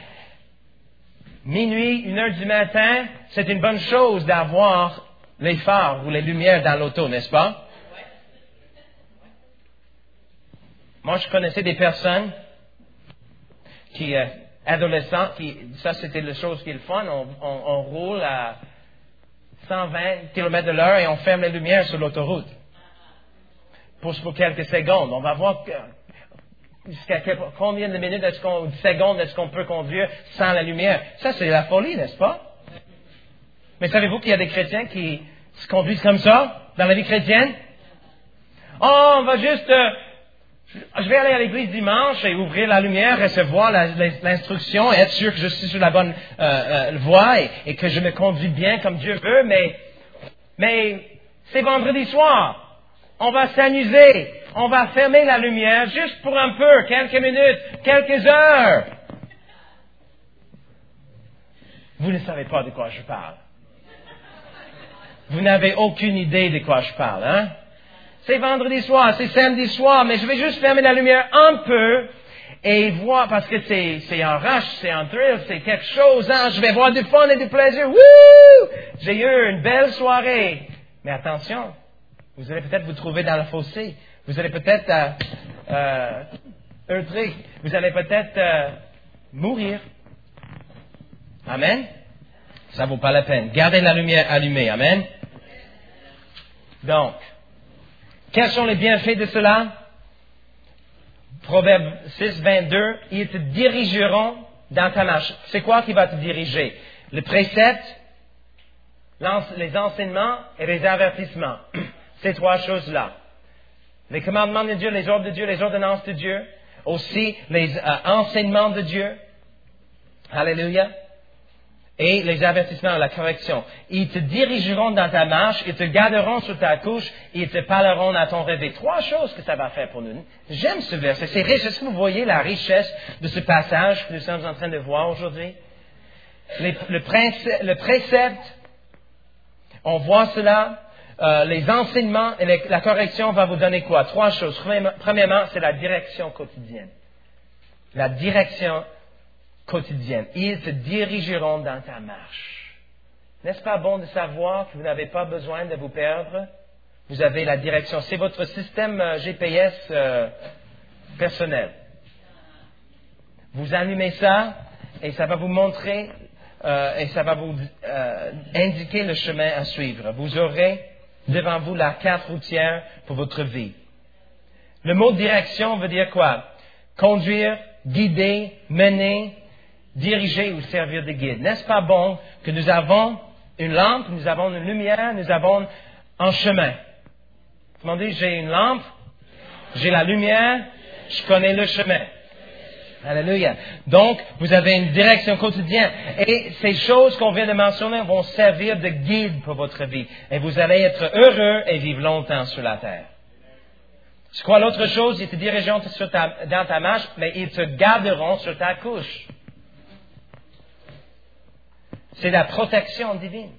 minuit, une heure du matin, c'est une bonne chose d'avoir les phares ou les lumières dans l'auto, n'est-ce pas? Moi, je connaissais des personnes qui... Euh, adolescents, qui, ça c'était la chose qui est le fun, on, on, on roule à cent vingt kilomètres de l'heure et on ferme les lumières sur l'autoroute. Pour, pour quelques secondes. On va voir que, jusqu'à quel, combien de minutes, est-ce qu'on, de secondes est-ce qu'on peut conduire sans la lumière. Ça c'est la folie, n'est-ce pas? Mais savez-vous qu'il y a des chrétiens qui se conduisent comme ça, dans la vie chrétienne? Oh, on va juste... Euh, Je vais aller à l'église dimanche et ouvrir la lumière, recevoir la, l'instruction et être sûr que je suis sur la bonne euh, euh, voie et, et que je me conduis bien comme Dieu veut, mais, mais c'est vendredi soir. On va s'amuser. On va fermer la lumière juste pour un peu, quelques minutes, quelques heures. Vous ne savez pas de quoi je parle. Vous n'avez aucune idée de quoi je parle, hein? C'est vendredi soir, c'est samedi soir, mais je vais juste fermer la lumière un peu et voir, parce que c'est, c'est un rush, c'est un thrill, c'est quelque chose, hein, je vais voir du fun et du plaisir, wouh! J'ai eu une belle soirée. Mais attention, vous allez peut-être vous trouver dans le fossé, vous allez peut-être euh, euh, heurter, vous allez peut-être euh, mourir. Amen? Ça vaut pas la peine. Gardez la lumière allumée, amen? Donc, quels sont les bienfaits de cela? Proverbe six, vingt-deux, ils te dirigeront dans ta marche. C'est quoi qui va te diriger? Le précepte, les enseignements et les avertissements. Ces trois choses-là. Les commandements de Dieu, les ordres de Dieu, les ordonnances de Dieu. Aussi les euh, enseignements de Dieu. Alléluia. et les avertissements, la correction. Ils te dirigeront dans ta marche, ils te garderont sur ta couche, et ils te parleront à ton réveil. Trois choses que ça va faire pour nous. J'aime ce verset, c'est riche. Est-ce que vous voyez la richesse de ce passage que nous sommes en train de voir aujourd'hui? Les, le, précepte, le précepte, on voit cela, euh, les enseignements et les, la correction va vous donner quoi? Trois choses. Premièrement, c'est la direction quotidienne. La direction quotidienne. Ils te dirigeront dans ta marche. N'est-ce pas bon de savoir que vous n'avez pas besoin de vous perdre? Vous avez la direction. C'est votre système G P S euh, personnel. Vous allumez ça et ça va vous montrer euh, et ça va vous euh, indiquer le chemin à suivre. Vous aurez devant vous la carte routière pour votre vie. Le mot direction veut dire quoi? Conduire, guider, mener, diriger ou servir de guide. N'est-ce pas bon que nous avons une lampe, nous avons une lumière, nous avons un chemin? Vous me dites, j'ai une lampe, j'ai la lumière, je connais le chemin. Alléluia. Donc, vous avez une direction quotidienne. Et ces choses qu'on vient de mentionner vont servir de guide pour votre vie. Et vous allez être heureux et vivre longtemps sur la terre. C'est quoi l'autre chose? Ils te dirigeront sur ta, dans ta marche, mais ils te garderont sur ta couche. C'est la protection divine.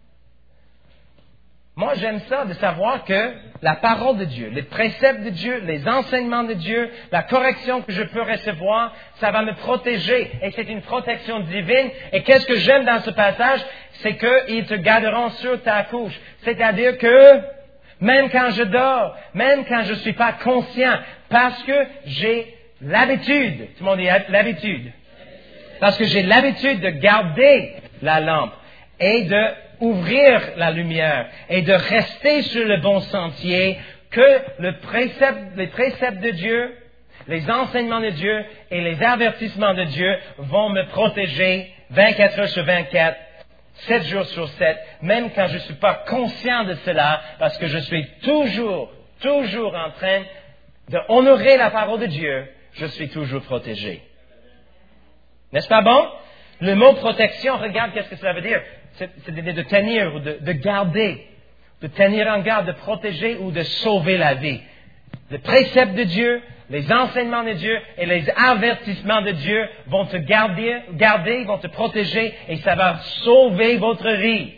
Moi, j'aime ça de savoir que la parole de Dieu, les préceptes de Dieu, les enseignements de Dieu, la correction que je peux recevoir, ça va me protéger. Et c'est une protection divine. Et qu'est-ce que j'aime dans ce passage? C'est qu'ils te garderont sur ta couche. C'est-à-dire que même quand je dors, même quand je ne suis pas conscient, parce que j'ai l'habitude, tout le monde dit l'habitude, parce que j'ai l'habitude de garder la lampe et de ouvrir la lumière et de rester sur le bon sentier, que le précepte, les préceptes de Dieu, les enseignements de Dieu et les avertissements de Dieu vont me protéger vingt-quatre heures sur vingt-quatre, sept jours sur sept, même quand je ne suis pas conscient de cela, parce que je suis toujours, toujours en train d'honorer la parole de Dieu, je suis toujours protégé. N'est-ce pas bon? Le mot protection, regarde qu'est-ce que cela veut dire. C'est, c'est de, de tenir ou de, de garder, de tenir en garde, de protéger ou de sauver la vie. Le précepte de Dieu, les enseignements de Dieu et les avertissements de Dieu vont te garder, garder, vont te protéger et ça va sauver votre vie.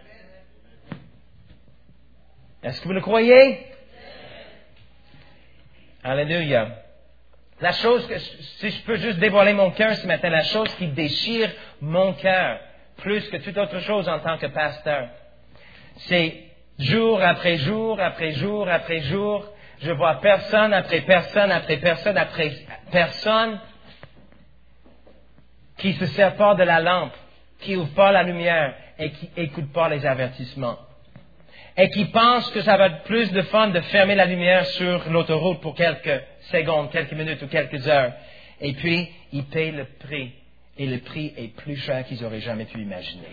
Est-ce que vous le croyez? Alléluia. La chose que, si je peux juste dévoiler mon cœur ce matin, la chose qui déchire mon cœur, plus que toute autre chose en tant que pasteur, c'est jour après jour, après jour, après jour, je vois personne après personne, après personne, après personne qui se sert pas de la lampe, qui ouvre pas la lumière et qui écoute pas les avertissements. Et qui pense que ça va être plus de fun de fermer la lumière sur l'autoroute pour quelques secondes, quelques minutes ou quelques heures. Et puis, ils payent le prix. Et le prix est plus cher qu'ils n'auraient jamais pu imaginer.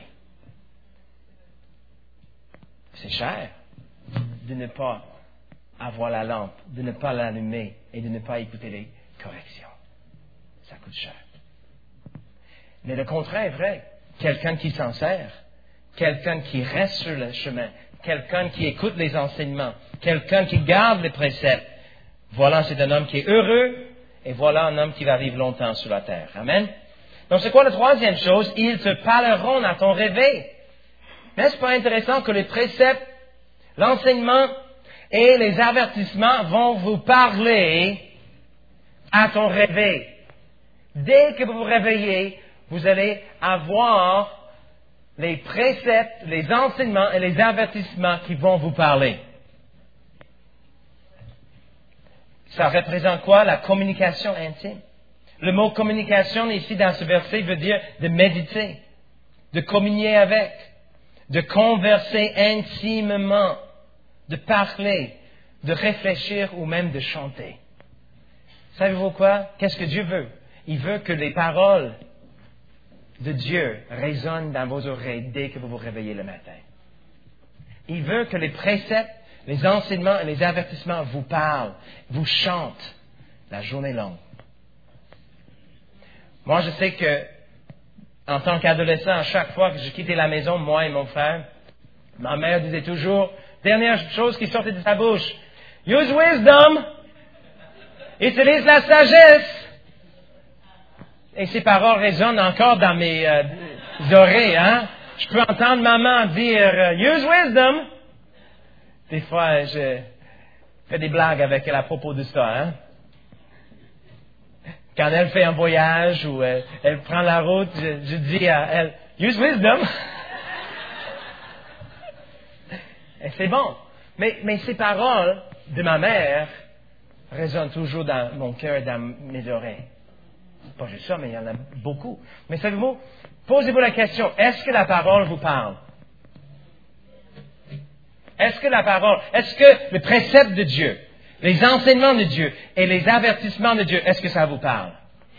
C'est cher de ne pas avoir la lampe, de ne pas l'allumer et de ne pas écouter les corrections. Ça coûte cher. Mais le contraire est vrai. Quelqu'un qui s'en sert, quelqu'un qui reste sur le chemin, quelqu'un qui écoute les enseignements, quelqu'un qui garde les préceptes, voilà, c'est un homme qui est heureux et voilà un homme qui va vivre longtemps sur la terre. Amen. Donc, c'est quoi la troisième chose? Ils te parleront à ton réveil. N'est-ce pas intéressant que les préceptes, l'enseignement et les avertissements vont vous parler à ton réveil? Dès que vous vous réveillez, vous allez avoir les préceptes, les enseignements et les avertissements qui vont vous parler. Ça représente quoi? La communication intime. Le mot communication ici dans ce verset veut dire de méditer, de communier avec, de converser intimement, de parler, de réfléchir ou même de chanter. Savez-vous quoi? Qu'est-ce que Dieu veut? Il veut que les paroles de Dieu résonnent dans vos oreilles dès que vous vous réveillez le matin. Il veut que les préceptes, les enseignements et les avertissements vous parlent, vous chantent la journée longue. Moi, je sais que En tant qu'adolescent, à chaque fois que je quittais la maison, moi et mon frère, ma mère disait toujours, dernière chose qui sortait de sa bouche, « Use wisdom! » Utilise la sagesse! Et ces paroles résonnent encore dans mes euh, oreilles, hein? Je peux entendre maman dire, euh, « Use wisdom! » Des fois, je fais des blagues avec elle à propos de ça, hein? Quand elle fait un voyage ou elle, elle prend la route, je, je dis à elle, « Use wisdom! » Et c'est bon. Mais, mais ces paroles de ma mère résonnent toujours dans mon cœur et dans mes oreilles. Pas juste ça, mais il y en a beaucoup. Mais savez-vous, posez-vous la question, est-ce que la parole vous parle? Est-ce que la parole, est-ce que le précepte de Dieu, les enseignements de Dieu et les avertissements de Dieu, est-ce que ça vous parle?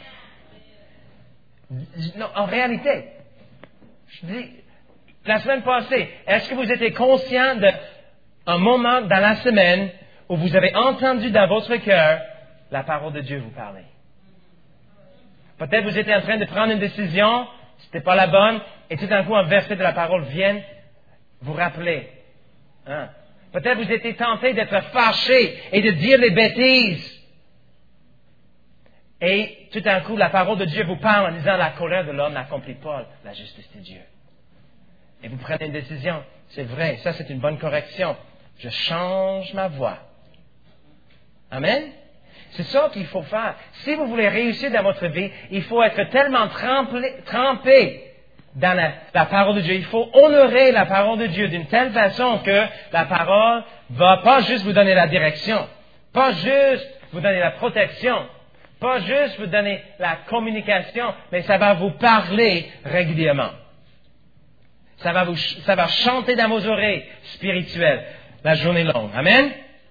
Non, en réalité, je dis, la semaine passée, est-ce que vous étiez conscient d'un moment dans la semaine où vous avez entendu dans votre cœur la parole de Dieu vous parler? Peut-être vous étiez en train de prendre une décision, c'était pas la bonne, et tout d'un coup un verset de la parole vient vous rappeler. Hein? Peut-être vous étiez tenté d'être fâché et de dire des bêtises. Et tout d'un coup, la parole de Dieu vous parle en disant la colère de l'homme n'accomplit pas la justice de Dieu. Et vous prenez une décision. C'est vrai, ça c'est une bonne correction. Je change ma voix. Amen? C'est ça qu'il faut faire. Si vous voulez réussir dans votre vie, il faut être tellement trempé, trempé dans la, la parole de Dieu. Il faut honorer la parole de Dieu d'une telle façon que la parole va pas juste vous donner la direction, pas juste vous donner la protection, pas juste vous donner la communication, mais ça va vous parler régulièrement. Ça va vous, ça va chanter dans vos oreilles spirituelles la journée longue. Amen?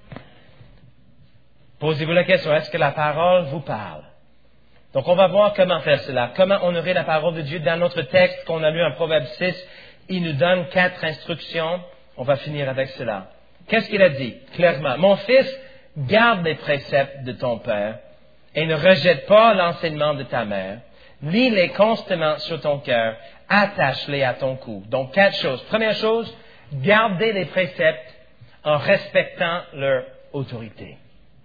Posez-vous la question, est-ce que la parole vous parle? Donc, on va voir comment faire cela. Comment honorer la parole de Dieu. Dans notre texte qu'on a lu en Proverbe six, il nous donne quatre instructions. On va finir avec cela. Qu'est-ce qu'il a dit? Clairement, mon fils, garde les préceptes de ton père et ne rejette pas l'enseignement de ta mère. Lis-les constamment sur ton cœur. Attache-les à ton cou. Donc, quatre choses. Première chose, gardez les préceptes en respectant leur autorité.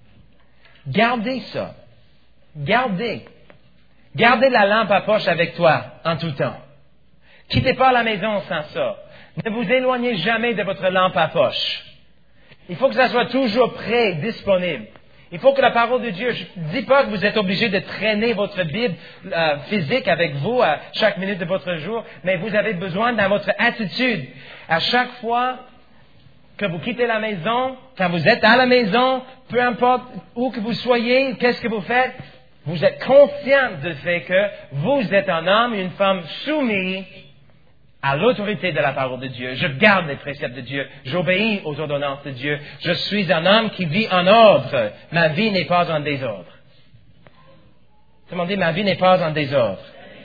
Gardez ça. Gardez. Gardez la lampe à poche avec toi en tout temps. Quittez pas la maison sans ça. Ne vous éloignez jamais de votre lampe à poche. Il faut que ça soit toujours prêt, disponible. Il faut que la parole de Dieu, je ne dis pas que vous êtes obligé de traîner votre Bible euh, physique avec vous à chaque minute de votre jour, mais vous avez besoin dans votre attitude. À chaque fois que vous quittez la maison, quand vous êtes à la maison, peu importe où que vous soyez, qu'est-ce que vous faites, vous êtes conscient du fait que vous êtes un homme et une femme soumis à l'autorité de la parole de Dieu. Je garde les préceptes de Dieu. J'obéis aux ordonnances de Dieu. Je suis un homme qui vit en ordre. Ma vie n'est pas en désordre. Tout le monde dit, ma vie n'est pas en désordre.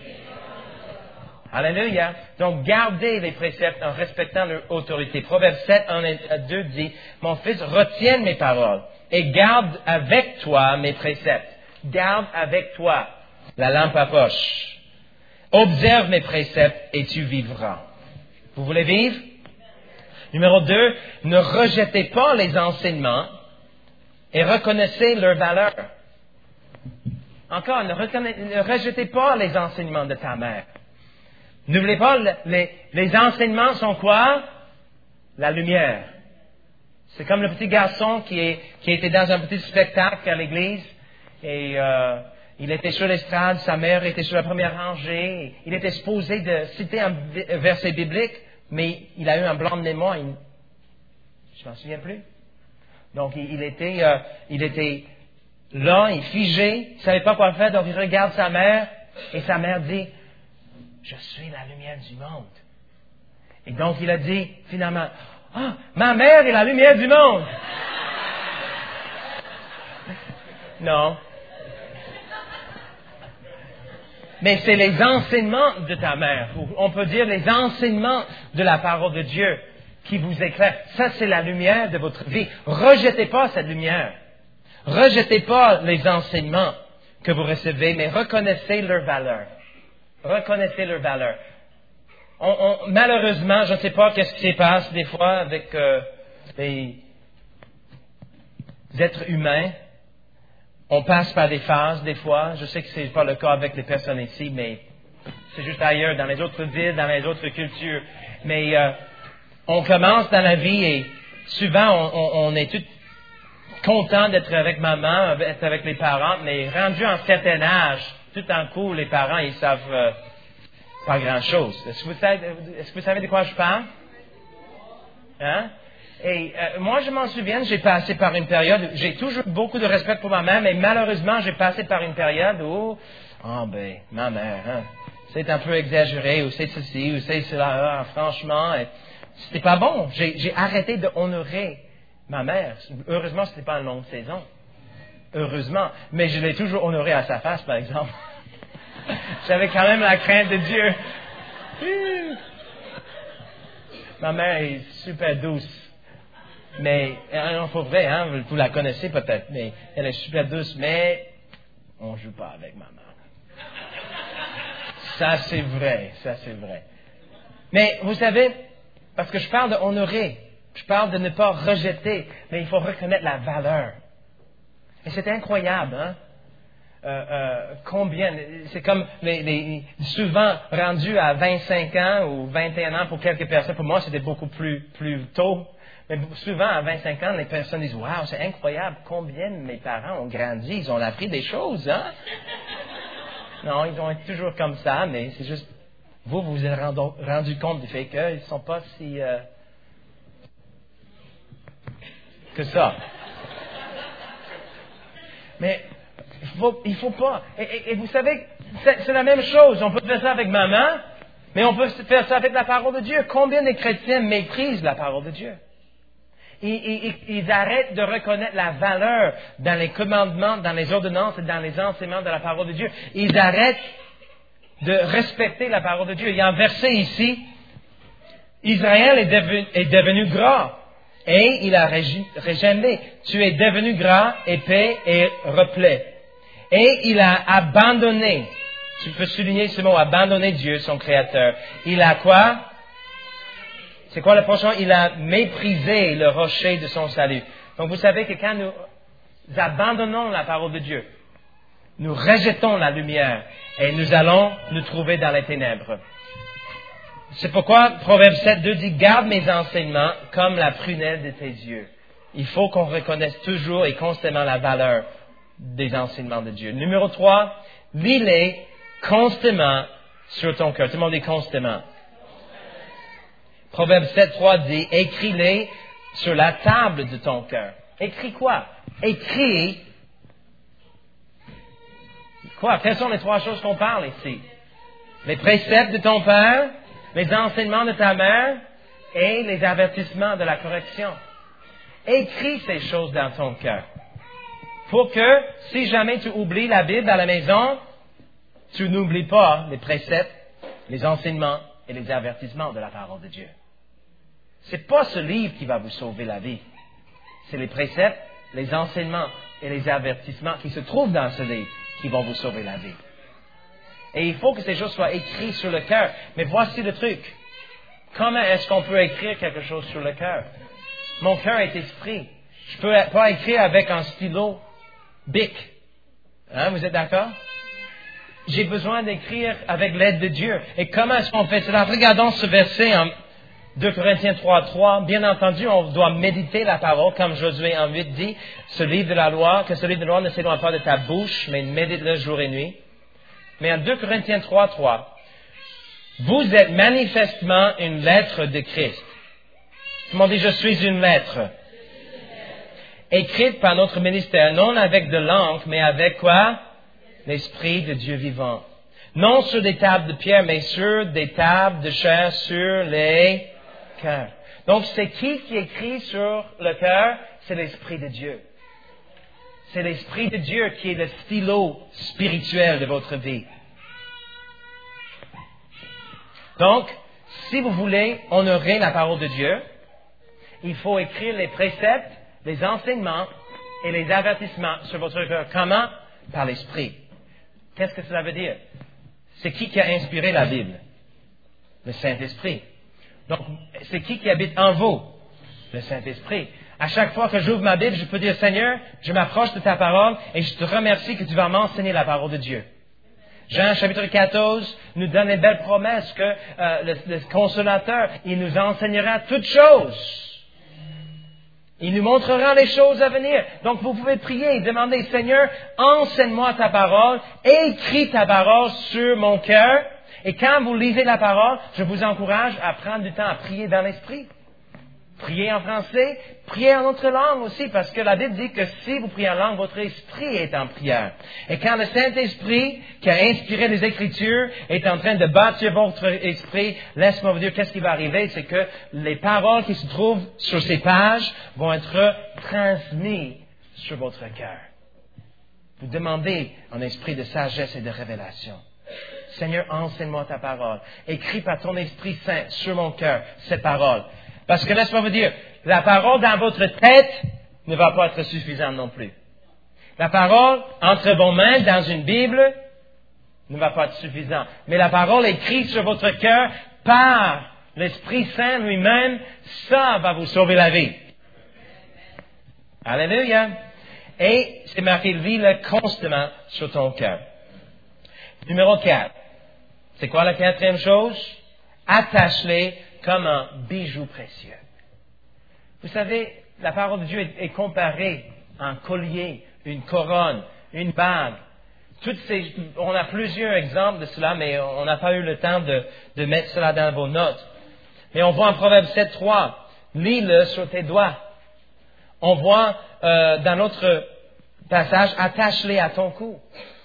Alléluia. Donc, gardez les préceptes en respectant leur autorité. Proverbe sept, un à deux dit, mon fils, retiens mes paroles et garde avec toi mes préceptes. Garde avec toi la lampe à poche. Observe mes préceptes et tu vivras. Vous voulez vivre? Numéro deux, ne rejetez pas les enseignements et reconnaissez leur valeur. Encore, ne, ne rejetez pas les enseignements de ta mère. N'oubliez pas, les, les enseignements sont quoi? La lumière. C'est comme le petit garçon qui, est, qui était dans un petit spectacle à l'église et euh, il était sur l'estrade, sa mère était sur la première rangée. Il était supposé de citer un verset biblique, mais il a eu un blanc de mémoire. Il, je m'en souviens plus. Donc, il, il, était, euh, il était là, il figé, il ne savait pas quoi faire, donc il regarde sa mère, et sa mère dit, « Je suis la lumière du monde. » Et donc, il a dit, finalement, « Ah, ma mère est la lumière du monde. » Non. Mais c'est les enseignements de ta mère, ou on peut dire les enseignements de la parole de Dieu qui vous éclairent. Ça, c'est la lumière de votre vie. Rejetez pas cette lumière. Rejetez pas les enseignements que vous recevez, mais reconnaissez leur valeur. reconnaissez leur valeur. On, on, malheureusement, je ne sais pas qu'est-ce qui se passe des fois avec euh, les êtres humains. On passe par des phases des fois. Je sais que ce n'est pas le cas avec les personnes ici, mais c'est juste ailleurs, dans les autres villes, dans les autres cultures. Mais euh, on commence dans la vie et souvent on, on, on est tout content d'être avec maman, d'être avec les parents, mais rendu à un certain âge, tout d'un coup, les parents, ils savent euh, pas grand-chose. Est-ce que vous savez, est-ce que vous savez de quoi je parle? Hein? Et euh, moi, je m'en souviens, j'ai passé par une période, j'ai toujours beaucoup de respect pour ma mère, mais malheureusement, j'ai passé par une période où, ah oh, ben, ma mère, hein, c'est un peu exagéré, ou c'est ceci, ou c'est cela, hein, franchement, et c'était pas bon. J'ai, j'ai arrêté d'honorer ma mère. Heureusement, ce n'était pas une longue saison. Heureusement. Mais je l'ai toujours honorée à sa face, par exemple. J'avais quand même la crainte de Dieu. Ma mère est super douce. Mais, non, pour vrai, hein, vous la connaissez peut-être, mais elle est super douce, mais on ne joue pas avec maman. Ça, c'est vrai, ça, c'est vrai. Mais, vous savez, parce que je parle de honorer, je parle de ne pas rejeter, mais il faut reconnaître la valeur. Et c'est incroyable, hein? Euh, euh, combien, c'est comme les, les, souvent rendu à vingt-cinq ans ou vingt et un ans pour quelques personnes, pour moi c'était beaucoup plus, plus tôt, mais souvent à vingt-cinq ans, les personnes disent « Wow, c'est incroyable, combien mes parents ont grandi, ils ont appris des choses, hein? » Non, ils ont été toujours comme ça, mais c'est juste, vous, vous vous êtes rendu, rendu compte du fait qu'ils ne sont pas si... Euh, que ça. Mais il faut, il faut pas. Et, et, et vous savez, c'est, c'est la même chose. On peut faire ça avec maman, mais on peut faire ça avec la parole de Dieu. Combien de chrétiens méprisent la parole de Dieu? Ils, ils, ils arrêtent de reconnaître la valeur dans les commandements, dans les ordonnances et dans les enseignements de la parole de Dieu. Ils arrêtent de respecter la parole de Dieu. Il y a un verset ici. Israël est devenu, est devenu gras. Et il a régénéré. Tu es devenu gras, épais et replet. Et il a abandonné. Tu peux souligner ce mot, abandonner Dieu, son Créateur. Il a quoi? C'est quoi le prochain? Il a méprisé le rocher de son salut. Donc vous savez que quand nous abandonnons la parole de Dieu, nous rejetons la lumière et nous allons nous trouver dans les ténèbres. C'est pourquoi Proverbe sept deux dit « Garde mes enseignements comme la prunelle de tes yeux ». Il faut qu'on reconnaisse toujours et constamment la valeur des enseignements de Dieu. Numéro trois, lis-les constamment sur ton cœur. Tout le monde dit constamment. Proverbe sept trois dit « Écris-les sur la table de ton cœur ». Écris quoi? Écris quoi? Quelles sont les trois choses qu'on parle ici? Les préceptes de ton père, les enseignements de ta mère et les avertissements de la correction. Écris ces choses dans ton cœur. Pour que, si jamais tu oublies la Bible à la maison, tu n'oublies pas les préceptes, les enseignements et les avertissements de la parole de Dieu. C'est pas ce livre qui va vous sauver la vie. C'est les préceptes, les enseignements et les avertissements qui se trouvent dans ce livre qui vont vous sauver la vie. Et il faut que ces choses soient écrites sur le cœur. Mais voici le truc. Comment est-ce qu'on peut écrire quelque chose sur le cœur? Mon cœur est esprit. Je ne peux pas écrire avec un stylo bic. Hein, vous êtes d'accord? J'ai besoin d'écrire avec l'aide de Dieu. Et comment est-ce qu'on fait cela? Regardons ce verset en deux Corinthiens trois trois. Bien entendu, on doit méditer la parole, comme Josué en huit dit, ce livre de la loi, que ce livre de la loi ne s'éloigne pas de ta bouche, mais médite-le jour et nuit. Mais en deux Corinthiens trois trois, vous êtes manifestement une lettre de Christ. Tout le monde dit, je suis une lettre. Écrite par notre ministère, non avec de l'encre, mais avec quoi? L'Esprit de Dieu vivant. Non sur des tables de pierre, mais sur des tables de chair, sur les cœurs. Donc, c'est qui qui écrit sur le cœur? C'est l'Esprit de Dieu. C'est l'Esprit de Dieu qui est le stylo spirituel de votre vie. Donc, si vous voulez honorer la parole de Dieu, il faut écrire les préceptes, les enseignements et les avertissements sur votre cœur. Comment? Par l'Esprit. Qu'est-ce que cela veut dire? C'est qui qui a inspiré la Bible? Le Saint-Esprit. Donc, c'est qui qui habite en vous? Le Saint-Esprit. À chaque fois que j'ouvre ma Bible, je peux dire, Seigneur, je m'approche de ta parole et je te remercie que tu vas m'enseigner la parole de Dieu. Jean chapitre quatorze nous donne une belle promesse que euh, le, le Consolateur, il nous enseignera toutes choses. Il nous montrera les choses à venir. Donc vous pouvez prier et demander, Seigneur, enseigne-moi ta parole, écris ta parole sur mon cœur. Et quand vous lisez la parole, je vous encourage à prendre du temps à prier dans l'esprit. Priez en français, priez en autre langue aussi, parce que la Bible dit que si vous priez en langue, votre esprit est en prière. Et quand le Saint-Esprit, qui a inspiré les Écritures, est en train de bâtir votre esprit, laisse-moi vous dire qu'est-ce qui va arriver, c'est que les paroles qui se trouvent sur ces pages vont être transmises sur votre cœur. Vous demandez un esprit de sagesse et de révélation. Seigneur, enseigne-moi ta parole. Écris par ton Esprit Saint sur mon cœur cette parole. Parce que laisse-moi vous dire, la parole dans votre tête ne va pas être suffisante non plus. La parole entre vos mains dans une Bible ne va pas être suffisante. Mais la parole écrite sur votre cœur par l'Esprit Saint lui-même, ça va vous sauver la vie. Alléluia. Et c'est marqué, lis-le constamment sur ton cœur. Numéro quatre. C'est quoi la quatrième chose? Attache-les comme un bijou précieux. Vous savez, la parole de Dieu est, est comparée à un collier, une couronne, une bague. Toutes ces, on a plusieurs exemples de cela, mais on n'a pas eu le temps de, de mettre cela dans vos notes. Mais on voit en Proverbe sept trois, lis-le sur tes doigts. On voit euh, dans notre passage, attache-les à ton cou.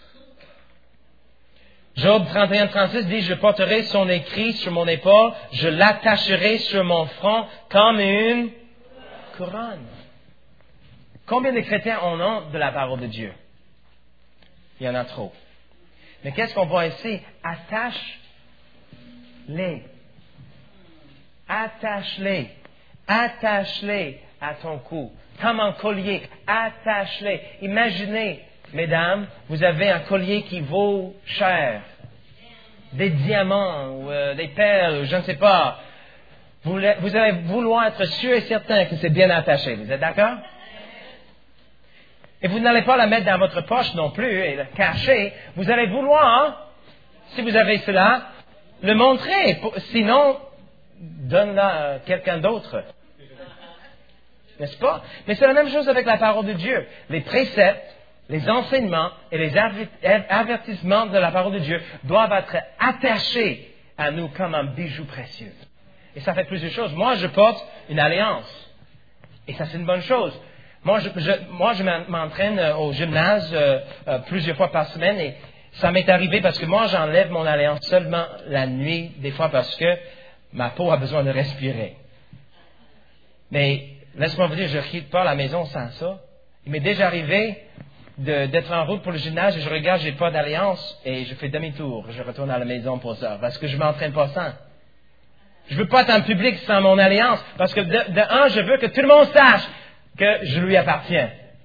Job trente et un trente-six dit, je porterai son écrit sur mon épaule, je l'attacherai sur mon front comme une couronne. Combien de chrétiens en ont de la parole de Dieu? Il y en a trop. Mais qu'est-ce qu'on voit ici? Attache-les. Attache-les. Attache-les à ton cou. Comme un collier. Attache-les. Imaginez, mesdames, vous avez un collier qui vaut cher. Des diamants ou euh, des perles, je ne sais pas. Vous, vous allez vouloir être sûr et certain que c'est bien attaché. Vous êtes d'accord? Et vous n'allez pas la mettre dans votre poche non plus et la cacher. Vous allez vouloir, si vous avez cela, le montrer. Sinon, donne-la à quelqu'un d'autre. N'est-ce pas? Mais c'est la même chose avec la parole de Dieu. Les préceptes, les enseignements et les avertissements de la parole de Dieu doivent être attachés à nous comme un bijou précieux. Et ça fait plusieurs choses. Moi, je porte une alliance. Et ça, c'est une bonne chose. Moi, je, je, moi, je m'entraîne au gymnase euh, euh, plusieurs fois par semaine et ça m'est arrivé parce que moi, j'enlève mon alliance seulement la nuit, des fois parce que ma peau a besoin de respirer. Mais laisse-moi vous dire, je ne quitte pas la maison sans ça. Il m'est déjà arrivé de, d'être en route pour le gymnase et je regarde, je n'ai pas d'alliance et je fais demi-tour. Je retourne à la maison pour ça parce que je ne m'entraîne pas sans. Je ne veux pas être en public sans mon alliance parce que de, de un, je veux que tout le monde sache que je lui appartiens.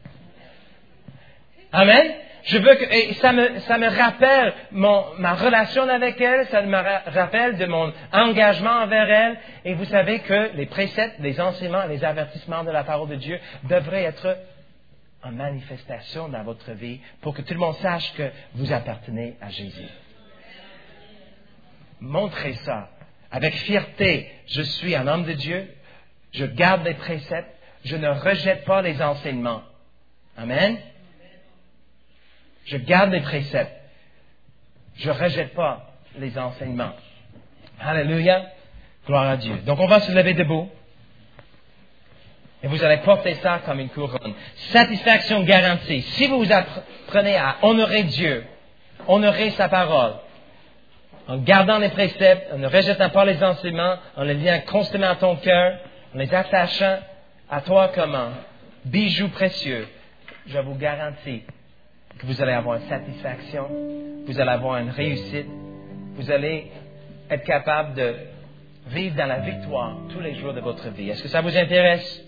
Amen. Je veux que, et ça me, ça me rappelle mon, ma relation avec elle, ça me rappelle de mon engagement envers elle. Et vous savez que les préceptes, les enseignements, les avertissements de la parole de Dieu devraient être en manifestation dans votre vie pour que tout le monde sache que vous appartenez à Jésus. Montrez ça avec fierté. Je suis un homme de Dieu. Je garde les préceptes. Je ne rejette pas les enseignements. Amen. Je garde les préceptes. Je ne rejette pas les enseignements. Alléluia. Gloire à Dieu. Donc, on va se lever debout. Et vous allez porter ça comme une couronne. Satisfaction garantie. Si vous apprenez à honorer Dieu, honorer sa parole, en gardant les préceptes, en ne rejetant pas les enseignements, en les liant constamment à ton cœur, en les attachant à toi comme un bijou précieux, je vous garantis que vous allez avoir une satisfaction, vous allez avoir une réussite, vous allez être capable de vivre dans la victoire tous les jours de votre vie. Est-ce que ça vous intéresse?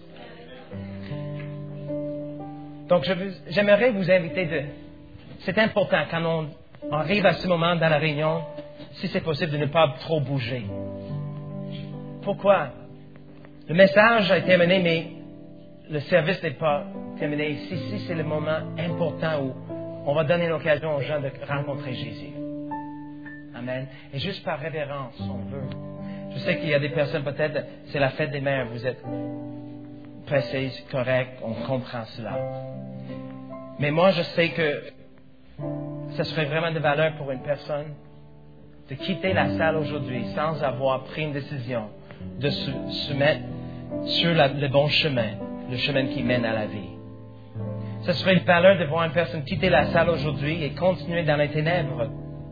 Donc, je vous, j'aimerais vous inviter de... C'est important quand on on arrive à ce moment dans la réunion, si c'est possible, de ne pas trop bouger. Pourquoi? Le message a été terminé, mais le service n'est pas terminé. Ici, ici, c'est le moment important où on va donner l'occasion aux gens de rencontrer Jésus. Amen. Et juste par révérence, on veut. Je sais qu'il y a des personnes, peut-être, c'est la fête des mères, vous êtes pressés, c'est correct, on comprend cela. Mais moi, je sais que ce serait vraiment de valeur pour une personne de quitter la salle aujourd'hui sans avoir pris une décision de se, se mettre sur la, le bon chemin, le chemin qui mène à la vie. Ce serait une valeur de voir une personne quitter la salle aujourd'hui et continuer dans les ténèbres.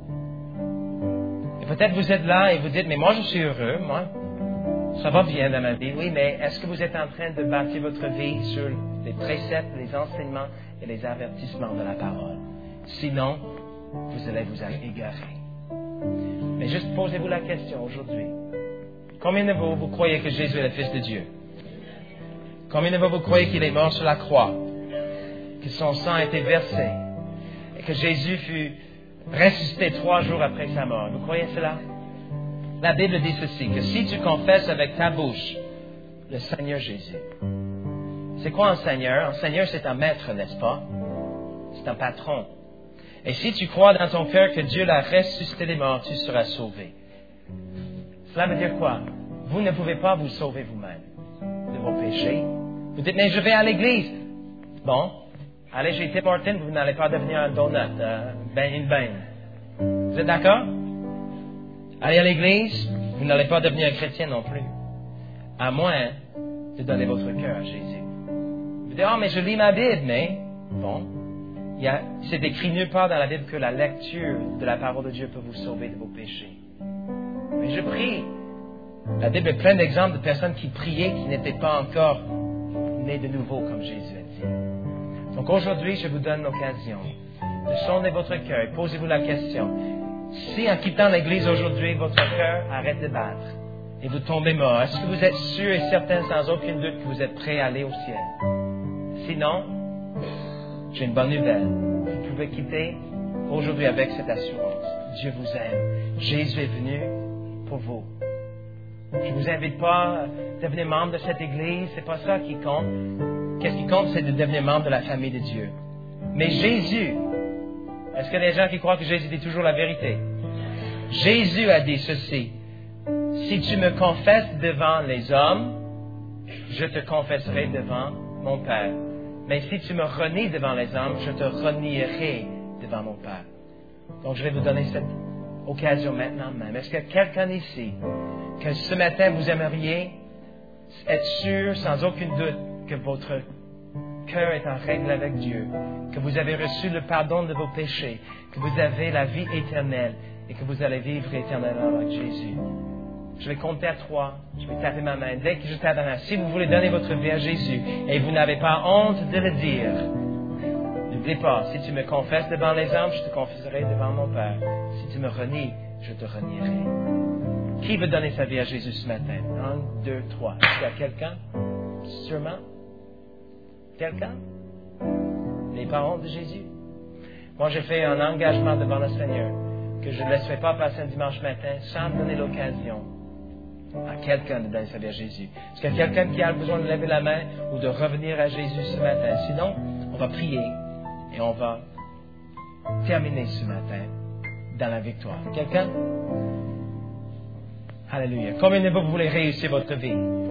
Et peut-être vous êtes là et vous dites, mais moi je suis heureux, moi, ça va bien dans ma vie. Oui, mais est-ce que vous êtes en train de bâtir votre vie sur les préceptes, les enseignements et les avertissements de la parole? Sinon, vous allez vous égarer. Mais juste posez-vous la question aujourd'hui. Combien de vous, vous croyez que Jésus est le Fils de Dieu? Combien de vous, vous croyez qu'il est mort sur la croix? Que son sang a été versé? Et que Jésus fut ressuscité trois jours après sa mort? Vous croyez cela? La Bible dit ceci, que si tu confesses avec ta bouche le Seigneur Jésus. C'est quoi un Seigneur? Un Seigneur, c'est un maître, n'est-ce pas? C'est un patron. Et si tu crois dans ton cœur que Dieu l'a ressuscité des morts, tu seras sauvé. Cela veut dire quoi? Vous ne pouvez pas vous sauver vous-même de vos péchés. Vous dites, mais je vais à l'église. Bon, allez chez Tim Hortons, vous n'allez pas devenir un donut, euh, ben, une bain. Vous êtes d'accord? Allez à l'église, vous n'allez pas devenir un chrétien non plus. À moins de donner votre cœur à Jésus. Vous dites, oh, mais je lis ma Bible, mais bon. Il y a, c'est écrit nulle part dans la Bible que la lecture de la parole de Dieu peut vous sauver de vos péchés. Mais je prie. La Bible est pleine d'exemples de personnes qui priaient, qui n'étaient pas encore nées de nouveau, comme Jésus a dit. Donc aujourd'hui, je vous donne l'occasion de sonder votre cœur et posez-vous la question. Si en quittant l'Église aujourd'hui, votre cœur arrête de battre et vous tombez mort, est-ce que vous êtes sûr et certain, sans aucun doute, que vous êtes prêt à aller au ciel? Sinon, j'ai une bonne nouvelle. Vous pouvez quitter aujourd'hui avec cette assurance. Dieu vous aime. Jésus est venu pour vous. Je ne vous invite pas à devenir membre de cette Église. C'est pas ça qui compte. Qu'est-ce qui compte, c'est de devenir membre de la famille de Dieu. Mais Jésus, est-ce qu'il y a des gens qui croient que Jésus dit toujours la vérité? Jésus a dit ceci. Si tu me confesses devant les hommes, je te confesserai devant mon Père. Mais si tu me renies devant les hommes, je te renierai devant mon Père. Donc, je vais vous donner cette occasion maintenant même. Est-ce qu'il y a quelqu'un ici que ce matin, vous aimeriez être sûr, sans aucun doute, que votre cœur est en règle avec Dieu, que vous avez reçu le pardon de vos péchés, que vous avez la vie éternelle et que vous allez vivre éternellement avec Jésus? Je vais compter à trois. Je vais taper ma main. Dès que je tape ma main, si vous voulez donner votre vie à Jésus et vous n'avez pas honte de le dire, n'oubliez pas, si tu me confesses devant les hommes, je te confesserai devant mon Père. Si tu me renies, je te renierai. Qui veut donner sa vie à Jésus ce matin? Un, deux, trois. Est-ce qu'il y a quelqu'un? Sûrement. Quelqu'un? Les parents de Jésus? Moi, j'ai fait un engagement devant le Seigneur que je ne laisserai pas passer un dimanche matin sans donner l'occasion à quelqu'un de donner sa vie à Jésus. Est-ce qu'il y a quelqu'un qui a besoin de lever la main ou de revenir à Jésus ce matin? Sinon, on va prier et on va terminer ce matin dans la victoire. Quelqu'un? Alléluia. Combien de vous voulez réussir votre vie?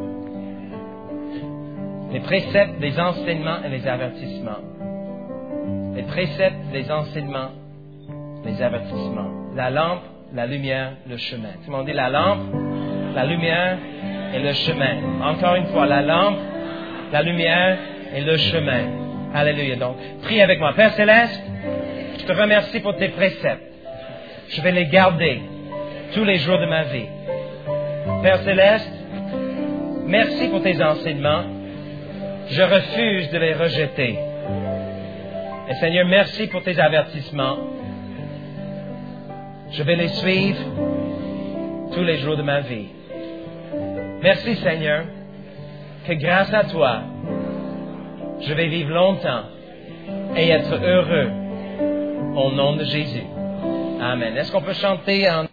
Les préceptes, les enseignements et les avertissements. Les préceptes, les enseignements, les avertissements. La lampe, la lumière, le chemin. Tout le monde dit la lampe, la lumière et le chemin. Encore une fois, la lampe, la lumière et le chemin. Alléluia. Donc, prie avec moi. Père Céleste, je te remercie pour tes préceptes. Je vais les garder tous les jours de ma vie. Père Céleste, merci pour tes enseignements. Je refuse de les rejeter. Et Seigneur, merci pour tes avertissements. Je vais les suivre tous les jours de ma vie. Merci Seigneur, que grâce à toi, je vais vivre longtemps et être heureux au nom de Jésus. Amen. Est-ce qu'on peut chanter en